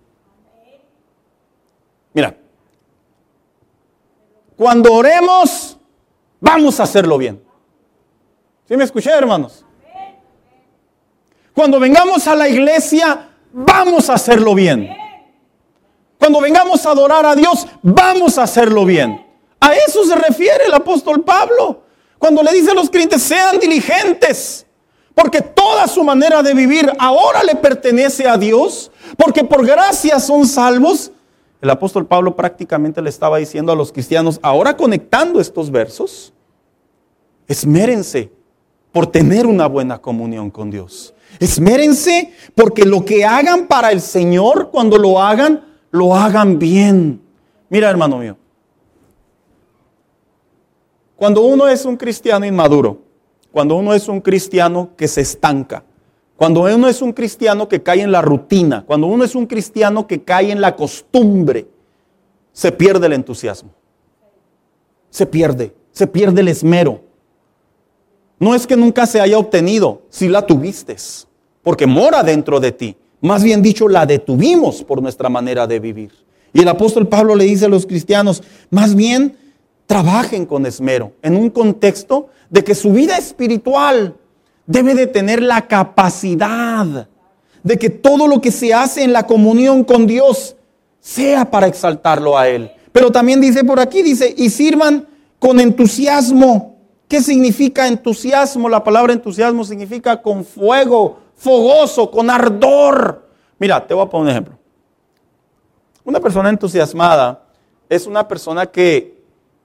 Mira, cuando oremos, vamos a hacerlo bien. ¿Sí me escuché, hermanos? Cuando vengamos a la iglesia, vamos a hacerlo bien. Cuando vengamos a adorar a Dios, vamos a hacerlo bien. A eso se refiere el apóstol Pablo. Cuando le dice a los creyentes, sean diligentes, porque toda su manera de vivir ahora le pertenece a Dios, porque por gracia son salvos. El apóstol Pablo prácticamente le estaba diciendo a los cristianos, ahora conectando estos versos, esmérense por tener una buena comunión con Dios. Esmérense porque lo que hagan para el Señor, cuando lo hagan, lo hagan bien. Mira, hermano mío, cuando uno es un cristiano inmaduro, cuando uno es un cristiano que se estanca, cuando uno es un cristiano que cae en la rutina, cuando uno es un cristiano que cae en la costumbre, se pierde el entusiasmo. Se pierde, se pierde el esmero. No es que nunca se haya obtenido, si la tuviste, porque mora dentro de ti. Más bien dicho, la detuvimos por nuestra manera de vivir. Y el apóstol Pablo le dice a los cristianos, más bien trabajen con esmero, en un contexto de que su vida espiritual debe de tener la capacidad de que todo lo que se hace en la comunión con Dios sea para exaltarlo a Él. Pero también dice por aquí, dice, y sirvan con entusiasmo. ¿Qué significa entusiasmo? La palabra entusiasmo significa con fuego, fogoso, con ardor. Mira, te voy a poner un ejemplo. Una persona entusiasmada es una persona que,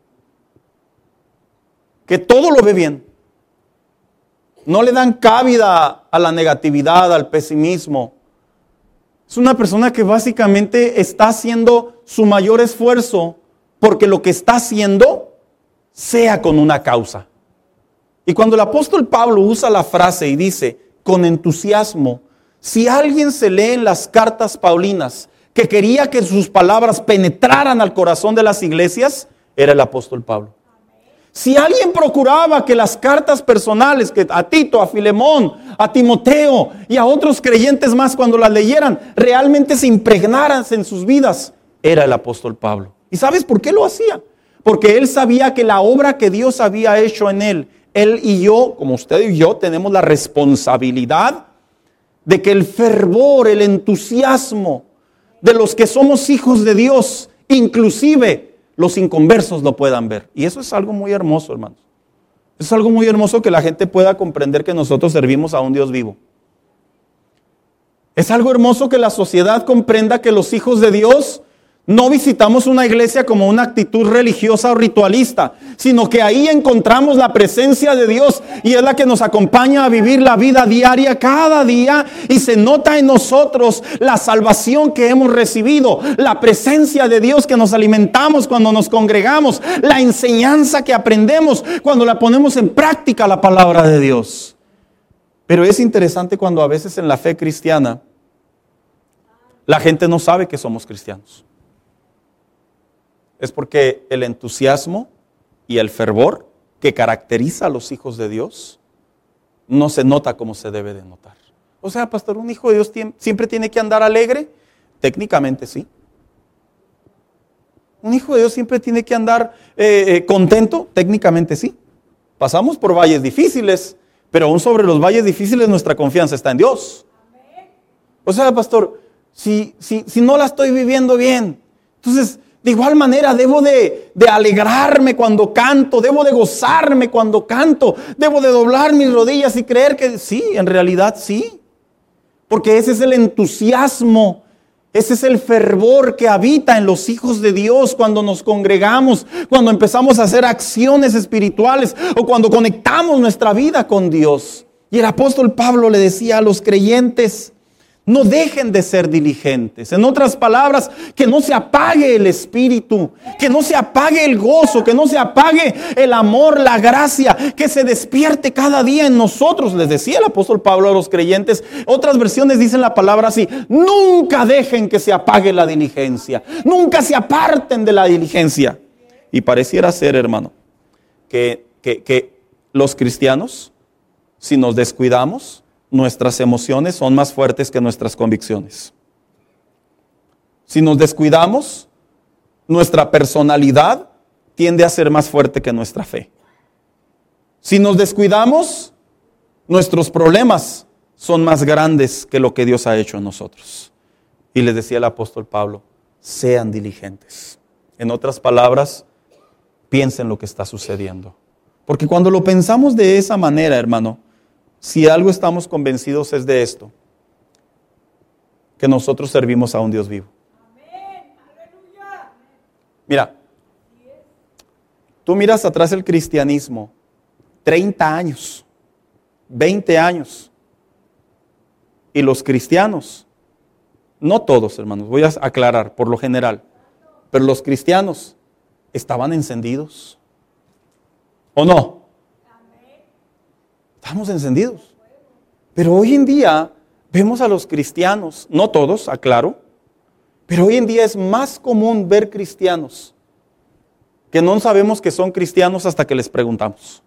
que todo lo ve bien. No le dan cabida a la negatividad, al pesimismo. Es una persona que básicamente está haciendo su mayor esfuerzo porque lo que está haciendo sea con una causa. Y cuando el apóstol Pablo usa la frase y dice, con entusiasmo, si alguien se lee en las cartas paulinas que quería que sus palabras penetraran al corazón de las iglesias, era el apóstol Pablo. Si alguien procuraba que las cartas personales, que a Tito, a Filemón, a Timoteo y a otros creyentes más cuando las leyeran, realmente se impregnaran en sus vidas, era el apóstol Pablo. ¿Y sabes por qué lo hacía? Porque él sabía que la obra que Dios había hecho en él, él y yo, como usted y yo, tenemos la responsabilidad de que el fervor, el entusiasmo de los que somos hijos de Dios, inclusive los inconversos lo puedan ver. Y eso es algo muy hermoso, hermanos. Es algo muy hermoso que la gente pueda comprender que nosotros servimos a un Dios vivo. Es algo hermoso que la sociedad comprenda que los hijos de Dios no visitamos una iglesia como una actitud religiosa o ritualista, sino que ahí encontramos la presencia de Dios y es la que nos acompaña a vivir la vida diaria cada día y se nota en nosotros la salvación que hemos recibido, la presencia de Dios que nos alimentamos cuando nos congregamos, la enseñanza que aprendemos cuando la ponemos en práctica la palabra de Dios. Pero es interesante cuando a veces en la fe cristiana la gente no sabe que somos cristianos. Es porque el entusiasmo y el fervor que caracteriza a los hijos de Dios no se nota como se debe de notar. O sea, pastor, ¿un hijo de Dios siempre tiene que andar alegre? Técnicamente sí. ¿Un hijo de Dios siempre tiene que andar eh, eh, contento? Técnicamente sí. Pasamos por valles difíciles, pero aún sobre los valles difíciles nuestra confianza está en Dios. O sea, pastor, si, si, si no la estoy viviendo bien, entonces... De igual manera debo de, de alegrarme cuando canto, debo de gozarme cuando canto, debo de doblar mis rodillas y creer que sí, en realidad sí. Porque ese es el entusiasmo, ese es el fervor que habita en los hijos de Dios cuando nos congregamos, cuando empezamos a hacer acciones espirituales o cuando conectamos nuestra vida con Dios. Y el apóstol Pablo le decía a los creyentes: no dejen de ser diligentes. En otras palabras, que no se apague el espíritu, que no se apague el gozo, que no se apague el amor, la gracia, que se despierte cada día en nosotros. Les decía el apóstol Pablo a los creyentes. Otras versiones dicen la palabra así: nunca dejen que se apague la diligencia, nunca se aparten de la diligencia. Y pareciera ser, hermano, que, que, que los cristianos, si nos descuidamos, nuestras emociones son más fuertes que nuestras convicciones. Si nos descuidamos, nuestra personalidad tiende a ser más fuerte que nuestra fe. Si nos descuidamos, nuestros problemas son más grandes que lo que Dios ha hecho en nosotros. Y les decía el apóstol Pablo: sean diligentes. En otras palabras, piensen lo que está sucediendo. Porque cuando lo pensamos de esa manera, hermano, si algo estamos convencidos es de esto: que nosotros servimos a un Dios vivo. Amén. Aleluya. Mira, tú miras atrás el cristianismo, treinta años, veinte años, y los cristianos, no todos, hermanos, voy a aclarar por lo general, pero los cristianos estaban encendidos, ¿o no? Estamos encendidos. Pero hoy en día vemos a los cristianos, no todos, aclaro, pero hoy en día es más común ver cristianos que no sabemos que son cristianos hasta que les preguntamos.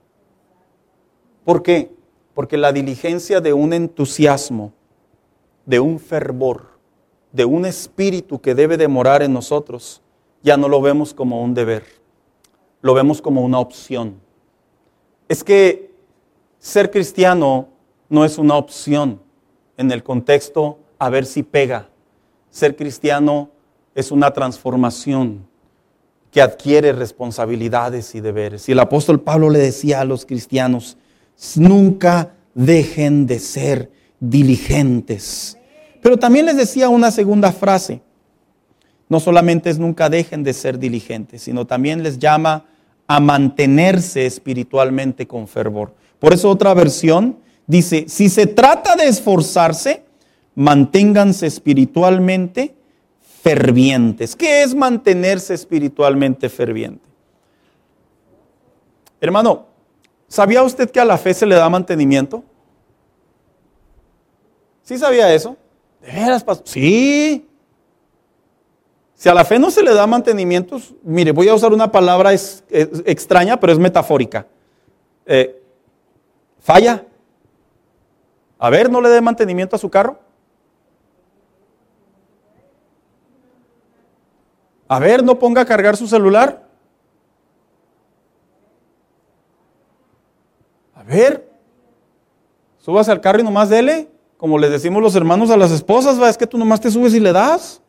¿Por qué? Porque la diligencia de un entusiasmo, de un fervor, de un espíritu que debe de morar en nosotros, ya no lo vemos como un deber, lo vemos como una opción. Es que ser cristiano no es una opción en el contexto a ver si pega. Ser cristiano es una transformación que adquiere responsabilidades y deberes. Y el apóstol Pablo le decía a los cristianos: nunca dejen de ser diligentes. Pero también les decía una segunda frase. No solamente es nunca dejen de ser diligentes, sino también les llama a mantenerse espiritualmente con fervor. Por eso otra versión dice: si se trata de esforzarse, manténganse espiritualmente fervientes. ¿Qué es mantenerse espiritualmente ferviente? Hermano, ¿sabía usted que a la fe se le da mantenimiento? ¿Sí sabía eso? ¿De veras, pastor? Sí. Si a la fe no se le da mantenimiento, mire, voy a usar una palabra es, es, extraña, pero es metafórica. Eh, Falla. A ver, ¿no le dé mantenimiento a su carro? A ver, ¿no ponga a cargar su celular? A ver, súbase al carro y nomás dele, como les decimos los hermanos a las esposas, ¿va? Es que tú nomás te subes y le das.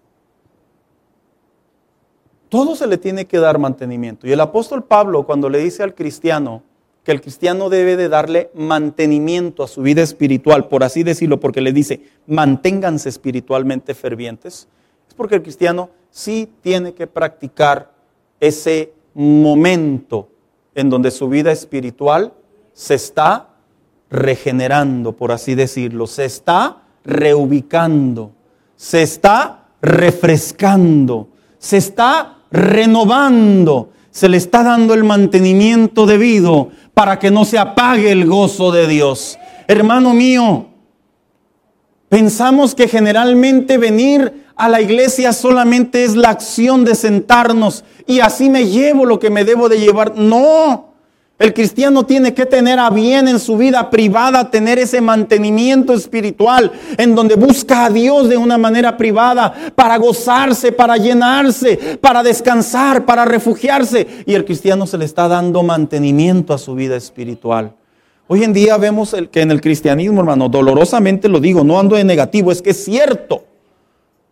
Todo se le tiene que dar mantenimiento. Y el apóstol Pablo, cuando le dice al cristiano que el cristiano debe de darle mantenimiento a su vida espiritual, por así decirlo, porque le dice: manténganse espiritualmente fervientes, es porque el cristiano sí tiene que practicar ese momento en donde su vida espiritual se está regenerando, por así decirlo, se está reubicando, se está refrescando, se está renovando, se le está dando el mantenimiento debido para que no se apague el gozo de Dios. Hermano mío, pensamos que generalmente venir a la iglesia solamente es la acción de sentarnos y así me llevo lo que me debo de llevar. No. El cristiano tiene que tener a bien en su vida privada, tener ese mantenimiento espiritual en donde busca a Dios de una manera privada para gozarse, para llenarse, para descansar, para refugiarse. Y el cristiano se le está dando mantenimiento a su vida espiritual. Hoy en día vemos el, que en el cristianismo, hermano, dolorosamente lo digo, no ando de negativo, es que es cierto.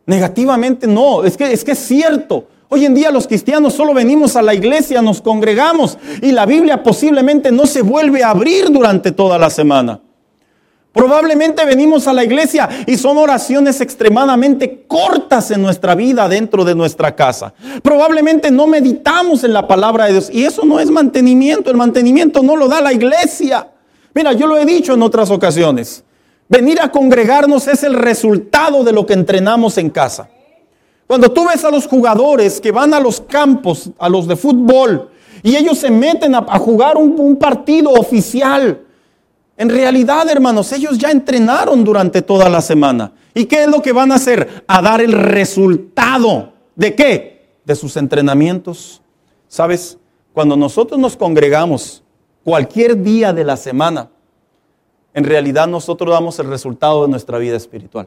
Negativamente no, es que, es que es cierto. Hoy en día los cristianos solo venimos a la iglesia, nos congregamos y la Biblia posiblemente no se vuelve a abrir durante toda la semana. Probablemente venimos a la iglesia y son oraciones extremadamente cortas en nuestra vida dentro de nuestra casa. Probablemente no meditamos en la palabra de Dios y eso no es mantenimiento. El mantenimiento no lo da la iglesia. Mira, yo lo he dicho en otras ocasiones. Venir a congregarnos es el resultado de lo que entrenamos en casa. Cuando tú ves a los jugadores que van a los campos, a los de fútbol, y ellos se meten a, a jugar un, un partido oficial, en realidad, hermanos, ellos ya entrenaron durante toda la semana. ¿Y qué es lo que van a hacer? A dar el resultado. ¿De qué? De sus entrenamientos. ¿Sabes? Cuando nosotros nos congregamos cualquier día de la semana, en realidad nosotros damos el resultado de nuestra vida espiritual.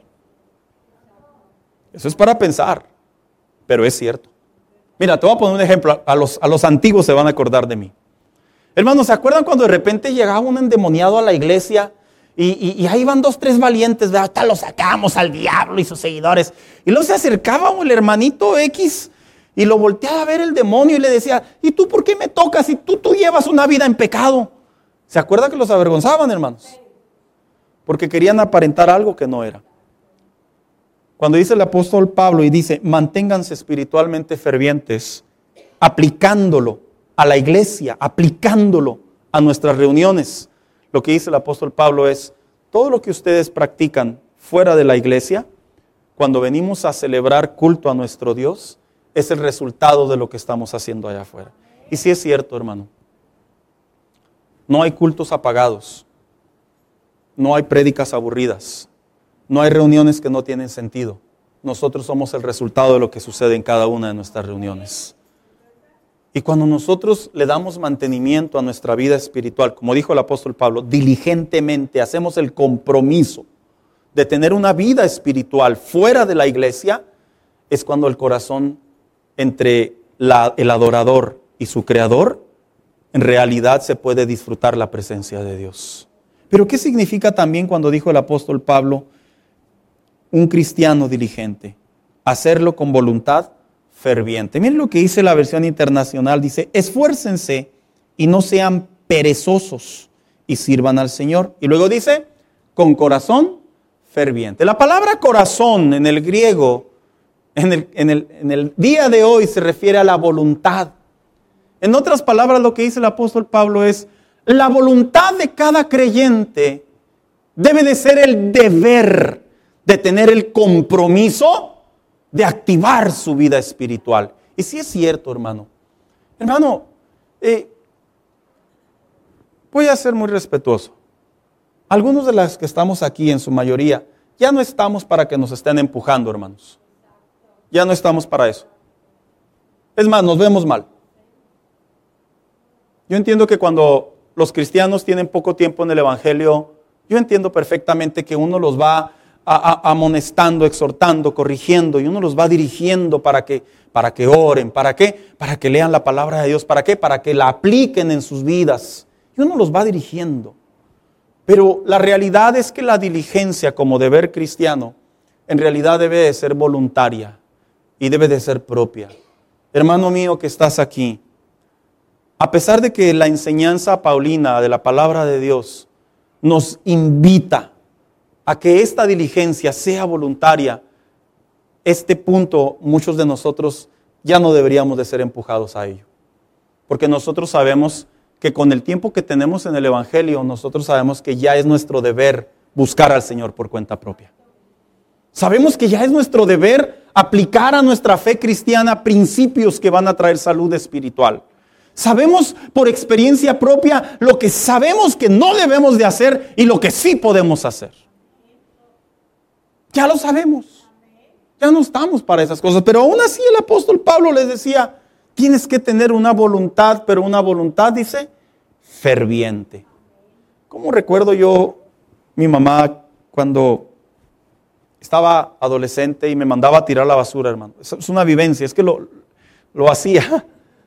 Eso es para pensar, pero es cierto. Mira, te voy a poner un ejemplo. A los, a los antiguos se van a acordar de mí. Hermanos, ¿se acuerdan cuando de repente llegaba un endemoniado a la iglesia? Y, y, y ahí van dos, tres valientes, ¿verdad? Hasta lo sacamos al diablo y sus seguidores. Y luego se acercaba el hermanito X y lo volteaba a ver el demonio y le decía, ¿y tú por qué me tocas? Si tú, tú llevas una vida en pecado. ¿Se acuerdan que los avergonzaban, hermanos? Porque querían aparentar algo que no era. Cuando dice el apóstol Pablo y dice, manténganse espiritualmente fervientes, aplicándolo a la iglesia, aplicándolo a nuestras reuniones. Lo que dice el apóstol Pablo es, todo lo que ustedes practican fuera de la iglesia, cuando venimos a celebrar culto a nuestro Dios, es el resultado de lo que estamos haciendo allá afuera. Y sí es cierto, hermano, no hay cultos apagados, no hay prédicas aburridas, no hay reuniones que no tienen sentido. Nosotros somos el resultado de lo que sucede en cada una de nuestras reuniones. Y cuando nosotros le damos mantenimiento a nuestra vida espiritual, como dijo el apóstol Pablo, diligentemente hacemos el compromiso de tener una vida espiritual fuera de la iglesia, es cuando el corazón entre la, el adorador y su creador, en realidad se puede disfrutar la presencia de Dios. Pero ¿qué significa también cuando dijo el apóstol Pablo, un cristiano diligente? Hacerlo con voluntad ferviente. Miren lo que dice la versión internacional, dice, esfuércense y no sean perezosos y sirvan al Señor. Y luego dice, con corazón ferviente. La palabra corazón en el griego, en el, en el, en el día de hoy se refiere a la voluntad. En otras palabras, lo que dice el apóstol Pablo es, la voluntad de cada creyente debe de ser el deber de tener el compromiso de activar su vida espiritual. Y sí es cierto, hermano. Hermano, eh, voy a ser muy respetuoso. Algunos de los que estamos aquí, en su mayoría, ya no estamos para que nos estén empujando, hermanos. Ya no estamos para eso. Es más, nos vemos mal. Yo entiendo que cuando los cristianos tienen poco tiempo en el evangelio, yo entiendo perfectamente que uno los va A, a, amonestando, exhortando, corrigiendo, y uno los va dirigiendo para que, para que oren. ¿Para qué? Para que lean la palabra de Dios. ¿Para qué? Para que la apliquen en sus vidas. Y uno los va dirigiendo. Pero la realidad es que la diligencia como deber cristiano, en realidad debe de ser voluntaria y debe de ser propia. Hermano mío que estás aquí, a pesar de que la enseñanza paulina de la palabra de Dios nos invita a que esta diligencia sea voluntaria, este punto muchos de nosotros ya no deberíamos de ser empujados a ello. Porque nosotros sabemos que con el tiempo que tenemos en el evangelio, nosotros sabemos que ya es nuestro deber buscar al Señor por cuenta propia. Sabemos que ya es nuestro deber aplicar a nuestra fe cristiana principios que van a traer salud espiritual. Sabemos por experiencia propia lo que sabemos que no debemos de hacer y lo que sí podemos hacer. Ya lo sabemos, ya no estamos para esas cosas, pero aún así el apóstol Pablo les decía, tienes que tener una voluntad, pero una voluntad, dice, ferviente. ¿Cómo recuerdo yo mi mamá cuando estaba adolescente y me mandaba a tirar la basura, hermano? Es una vivencia, es que lo, lo hacía.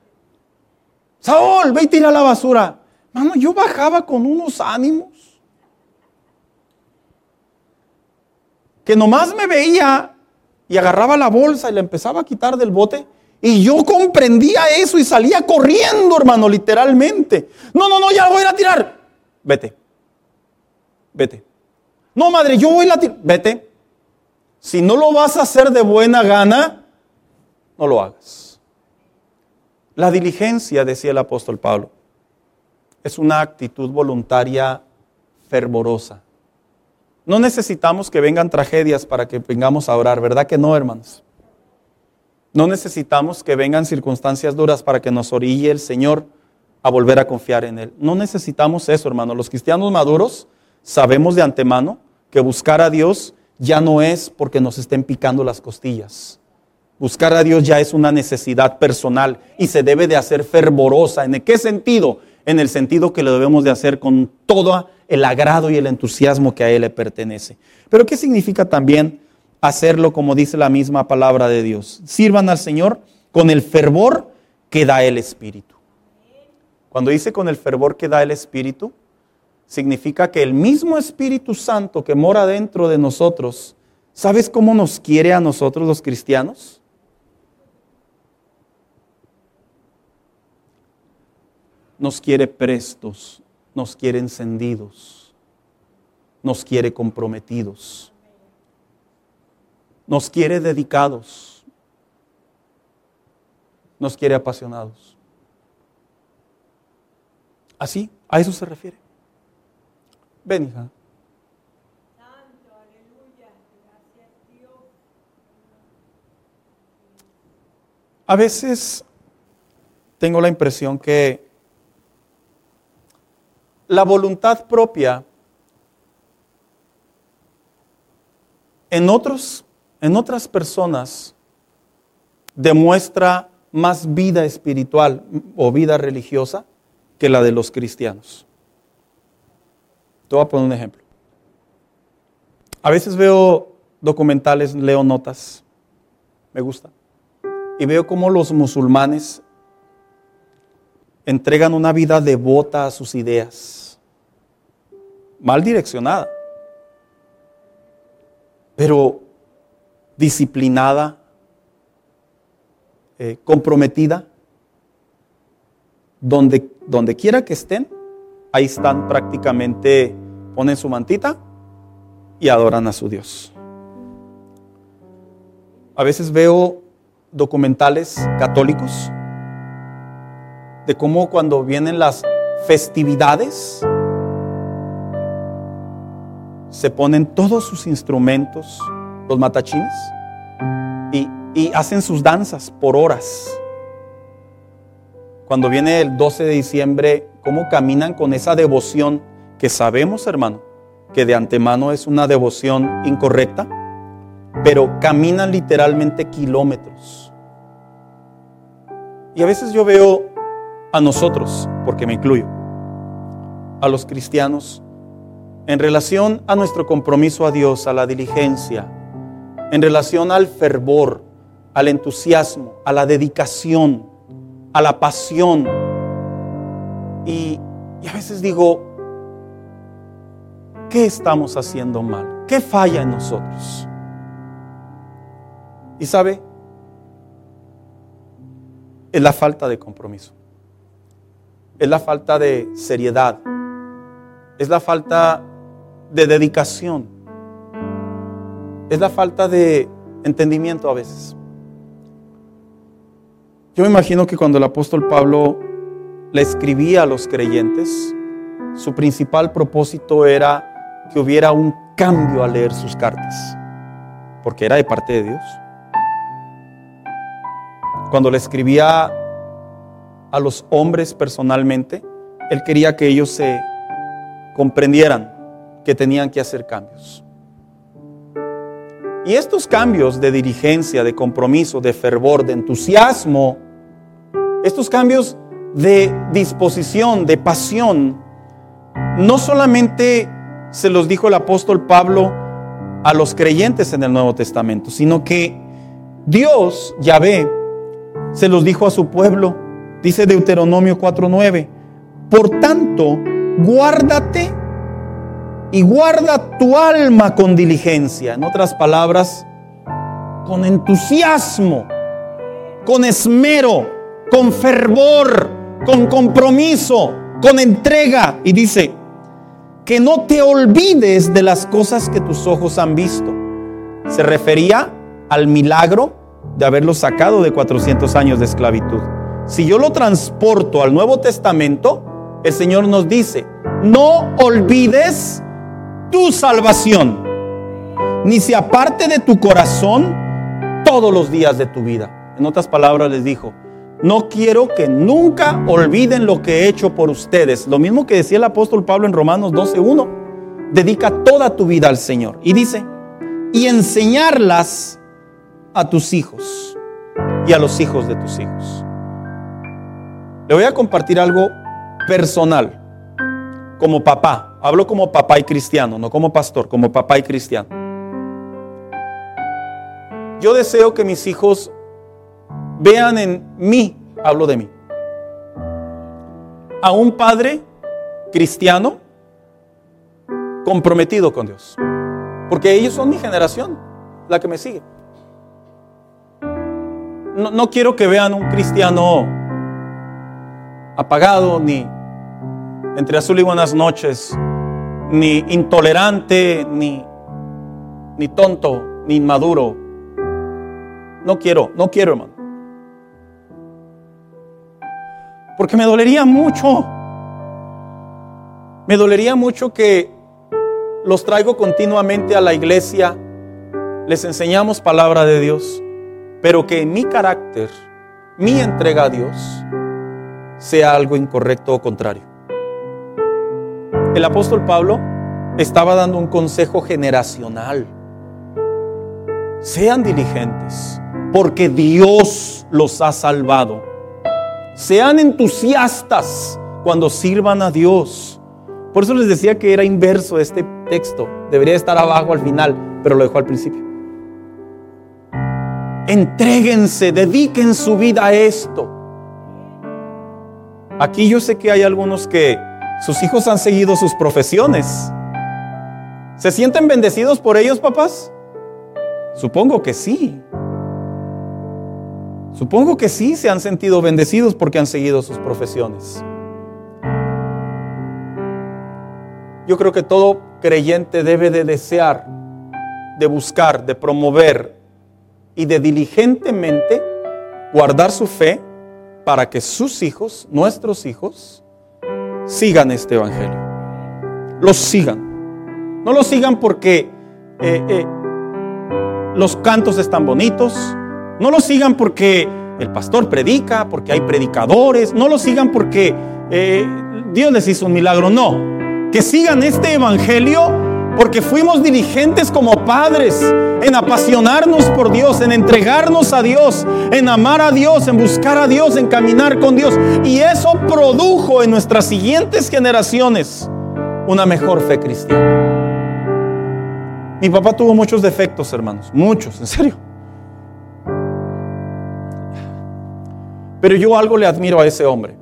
Saúl, ve y tira la basura. Hermano, yo bajaba con unos ánimos que nomás me veía y agarraba la bolsa y la empezaba a quitar del bote. Y yo comprendía eso y salía corriendo, hermano, literalmente. No, no, no, ya voy a ir a tirar. Vete. Vete. No, madre, yo voy a ir a tirar. Vete. Si no lo vas a hacer de buena gana, no lo hagas. La diligencia, decía el apóstol Pablo, es una actitud voluntaria fervorosa. No necesitamos que vengan tragedias para que vengamos a orar, ¿verdad que no, hermanos? No necesitamos que vengan circunstancias duras para que nos orille el Señor a volver a confiar en Él. No necesitamos eso, hermano. Los cristianos maduros sabemos de antemano que buscar a Dios ya no es porque nos estén picando las costillas. Buscar a Dios ya es una necesidad personal y se debe de hacer fervorosa. ¿En qué sentido? En el sentido que lo debemos de hacer con todo el agrado y el entusiasmo que a Él le pertenece. Pero ¿qué significa también hacerlo como dice la misma palabra de Dios? Sirvan al Señor con el fervor que da el Espíritu. Cuando dice con el fervor que da el Espíritu, significa que el mismo Espíritu Santo que mora dentro de nosotros, ¿sabes cómo nos quiere a nosotros los cristianos? Nos quiere prestos, nos quiere encendidos, nos quiere comprometidos, nos quiere dedicados, nos quiere apasionados. Así, a eso se refiere. Ven, hija. Santo, aleluya, gracias Dios. A veces tengo la impresión que la voluntad propia en otros, en otras personas demuestra más vida espiritual o vida religiosa que la de los cristianos. Te voy a poner un ejemplo. A veces veo documentales, leo notas, me gusta, y veo cómo los musulmanes entregan una vida devota a sus ideas, mal direccionada, pero disciplinada, eh, comprometida, donde, donde quiera que estén, ahí están prácticamente, ponen su mantita y adoran a su Dios. A veces veo documentales católicos de cómo cuando vienen las festividades se ponen todos sus instrumentos, los matachines, y, y hacen sus danzas por horas. Cuando viene el doce de diciembre, cómo caminan con esa devoción que sabemos, hermano, que de antemano es una devoción incorrecta, pero caminan literalmente kilómetros. Y a veces yo veo a nosotros, porque me incluyo, a los cristianos, en relación a nuestro compromiso a Dios, a la diligencia, en relación al fervor, al entusiasmo, a la dedicación, a la pasión. Y, y a veces digo, ¿qué estamos haciendo mal? ¿Qué falla en nosotros? Y sabe, es la falta de compromiso, es la falta de seriedad, es la falta de dedicación, es la falta de entendimiento a veces. Yo me imagino que cuando el apóstol Pablo le escribía a los creyentes, su principal propósito era que hubiera un cambio al leer sus cartas, porque era de parte de Dios. Cuando le escribía a los hombres personalmente, él quería que ellos se comprendieran que tenían que hacer cambios. Y estos cambios de diligencia, de compromiso, de fervor, de entusiasmo, estos cambios de disposición, de pasión, no solamente se los dijo el apóstol Pablo a los creyentes en el Nuevo Testamento, sino que Dios, Yahvé, se los dijo a su pueblo. Dice Deuteronomio cuatro nueve: por tanto, guárdate y guarda tu alma con diligencia. En otras palabras, con entusiasmo, con esmero, con fervor, con compromiso, con entrega. Y dice, que no te olvides de las cosas que tus ojos han visto. Se refería al milagro de haberlo sacado de cuatrocientos años de esclavitud. Si yo lo transporto al Nuevo Testamento, el Señor nos dice, no olvides tu salvación, ni se aparte de tu corazón todos los días de tu vida. En otras palabras les dijo, no quiero que nunca olviden lo que he hecho por ustedes. Lo mismo que decía el apóstol Pablo en Romanos doce uno. Dedica toda tu vida al Señor. Y dice, y enseñarlas a tus hijos y a los hijos de tus hijos. Le voy a compartir algo personal. Como papá. Hablo como papá y cristiano, no como pastor, como papá y cristiano. Yo deseo que mis hijos vean en mí, hablo de mí, a un padre cristiano comprometido con Dios. Porque ellos son mi generación, la que me sigue. No, no quiero que vean un cristiano apagado, ni entre azul y buenas noches, ni intolerante, ni, ni tonto, ni inmaduro. No quiero, no quiero, hermano. Porque me dolería mucho, me dolería mucho que los traigo continuamente a la iglesia, les enseñamos palabra de Dios, pero que mi carácter, mi entrega a Dios, sea algo incorrecto o contrario. El apóstol Pablo estaba dando un consejo generacional. Sean diligentes, porque Dios los ha salvado. Sean entusiastas cuando sirvan a Dios. Por eso les decía que era inverso este texto. Debería estar abajo al final, pero lo dejó al principio. Entréguense, dediquen su vida a esto. Aquí yo sé que hay algunos que sus hijos han seguido sus profesiones. ¿Se sienten bendecidos por ellos, papás? Supongo que sí. Supongo que sí se han sentido bendecidos porque han seguido sus profesiones. Yo creo que todo creyente debe de desear, de buscar, de promover y de diligentemente guardar su fe para que sus hijos, nuestros hijos, sigan este evangelio. Los sigan. No los sigan porque eh, eh, los cantos están bonitos. No los sigan porque el pastor predica, porque hay predicadores. No los sigan porque eh, Dios les hizo un milagro. No. Que sigan este evangelio porque fuimos diligentes como padres en apasionarnos por Dios, en entregarnos a Dios, en amar a Dios, en buscar a Dios, en caminar con Dios. Y eso produjo en nuestras siguientes generaciones una mejor fe cristiana. Mi papá tuvo muchos defectos, hermanos, muchos, en serio. Pero yo algo le admiro a ese hombre.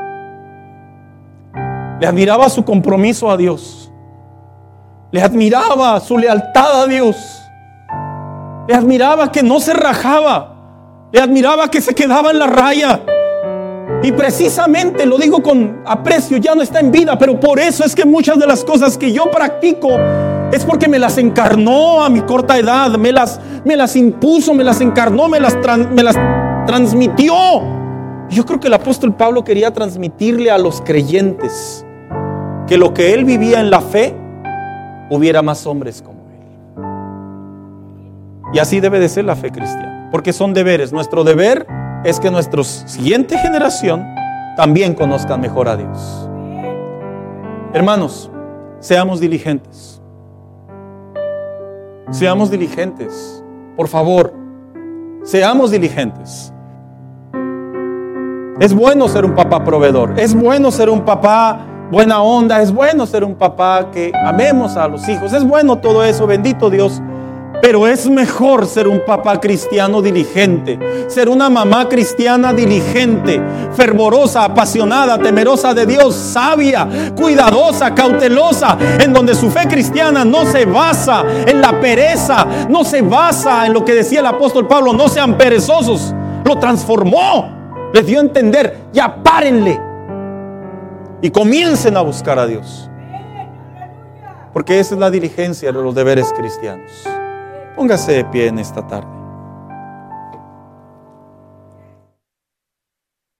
Le admiraba su compromiso a Dios. Le admiraba su lealtad a Dios. Le admiraba que no se rajaba. Le admiraba que se quedaba en la raya. Y precisamente, lo digo con aprecio, ya no está en vida, pero por eso es que muchas de las cosas que yo practico es porque me las encarnó a mi corta edad, me las, me las impuso, me las encarnó, me las, tran, me las transmitió. Yo creo que el apóstol Pablo quería transmitirle a los creyentes que lo que él vivía en la fe, hubiera más hombres como él. Y así debe de ser la fe cristiana, porque son deberes. Nuestro deber es que nuestra siguiente generación también conozcan mejor a Dios. Hermanos, seamos diligentes. Seamos diligentes, por favor. Seamos diligentes. Es bueno ser un papá proveedor. Es bueno ser un papá buena onda. Es bueno ser un papá que amemos a los hijos. Es bueno todo eso, bendito Dios. Pero es mejor ser un papá cristiano diligente, ser una mamá cristiana diligente, fervorosa, apasionada, temerosa de Dios, sabia, cuidadosa, cautelosa, en donde su fe cristiana no se basa en la pereza, no se basa en lo que decía el apóstol Pablo, no sean perezosos. Lo transformó, les dio a entender, ya párenle y comiencen a buscar a Dios. Porque esa es la diligencia de los deberes cristianos. Póngase de pie en esta tarde.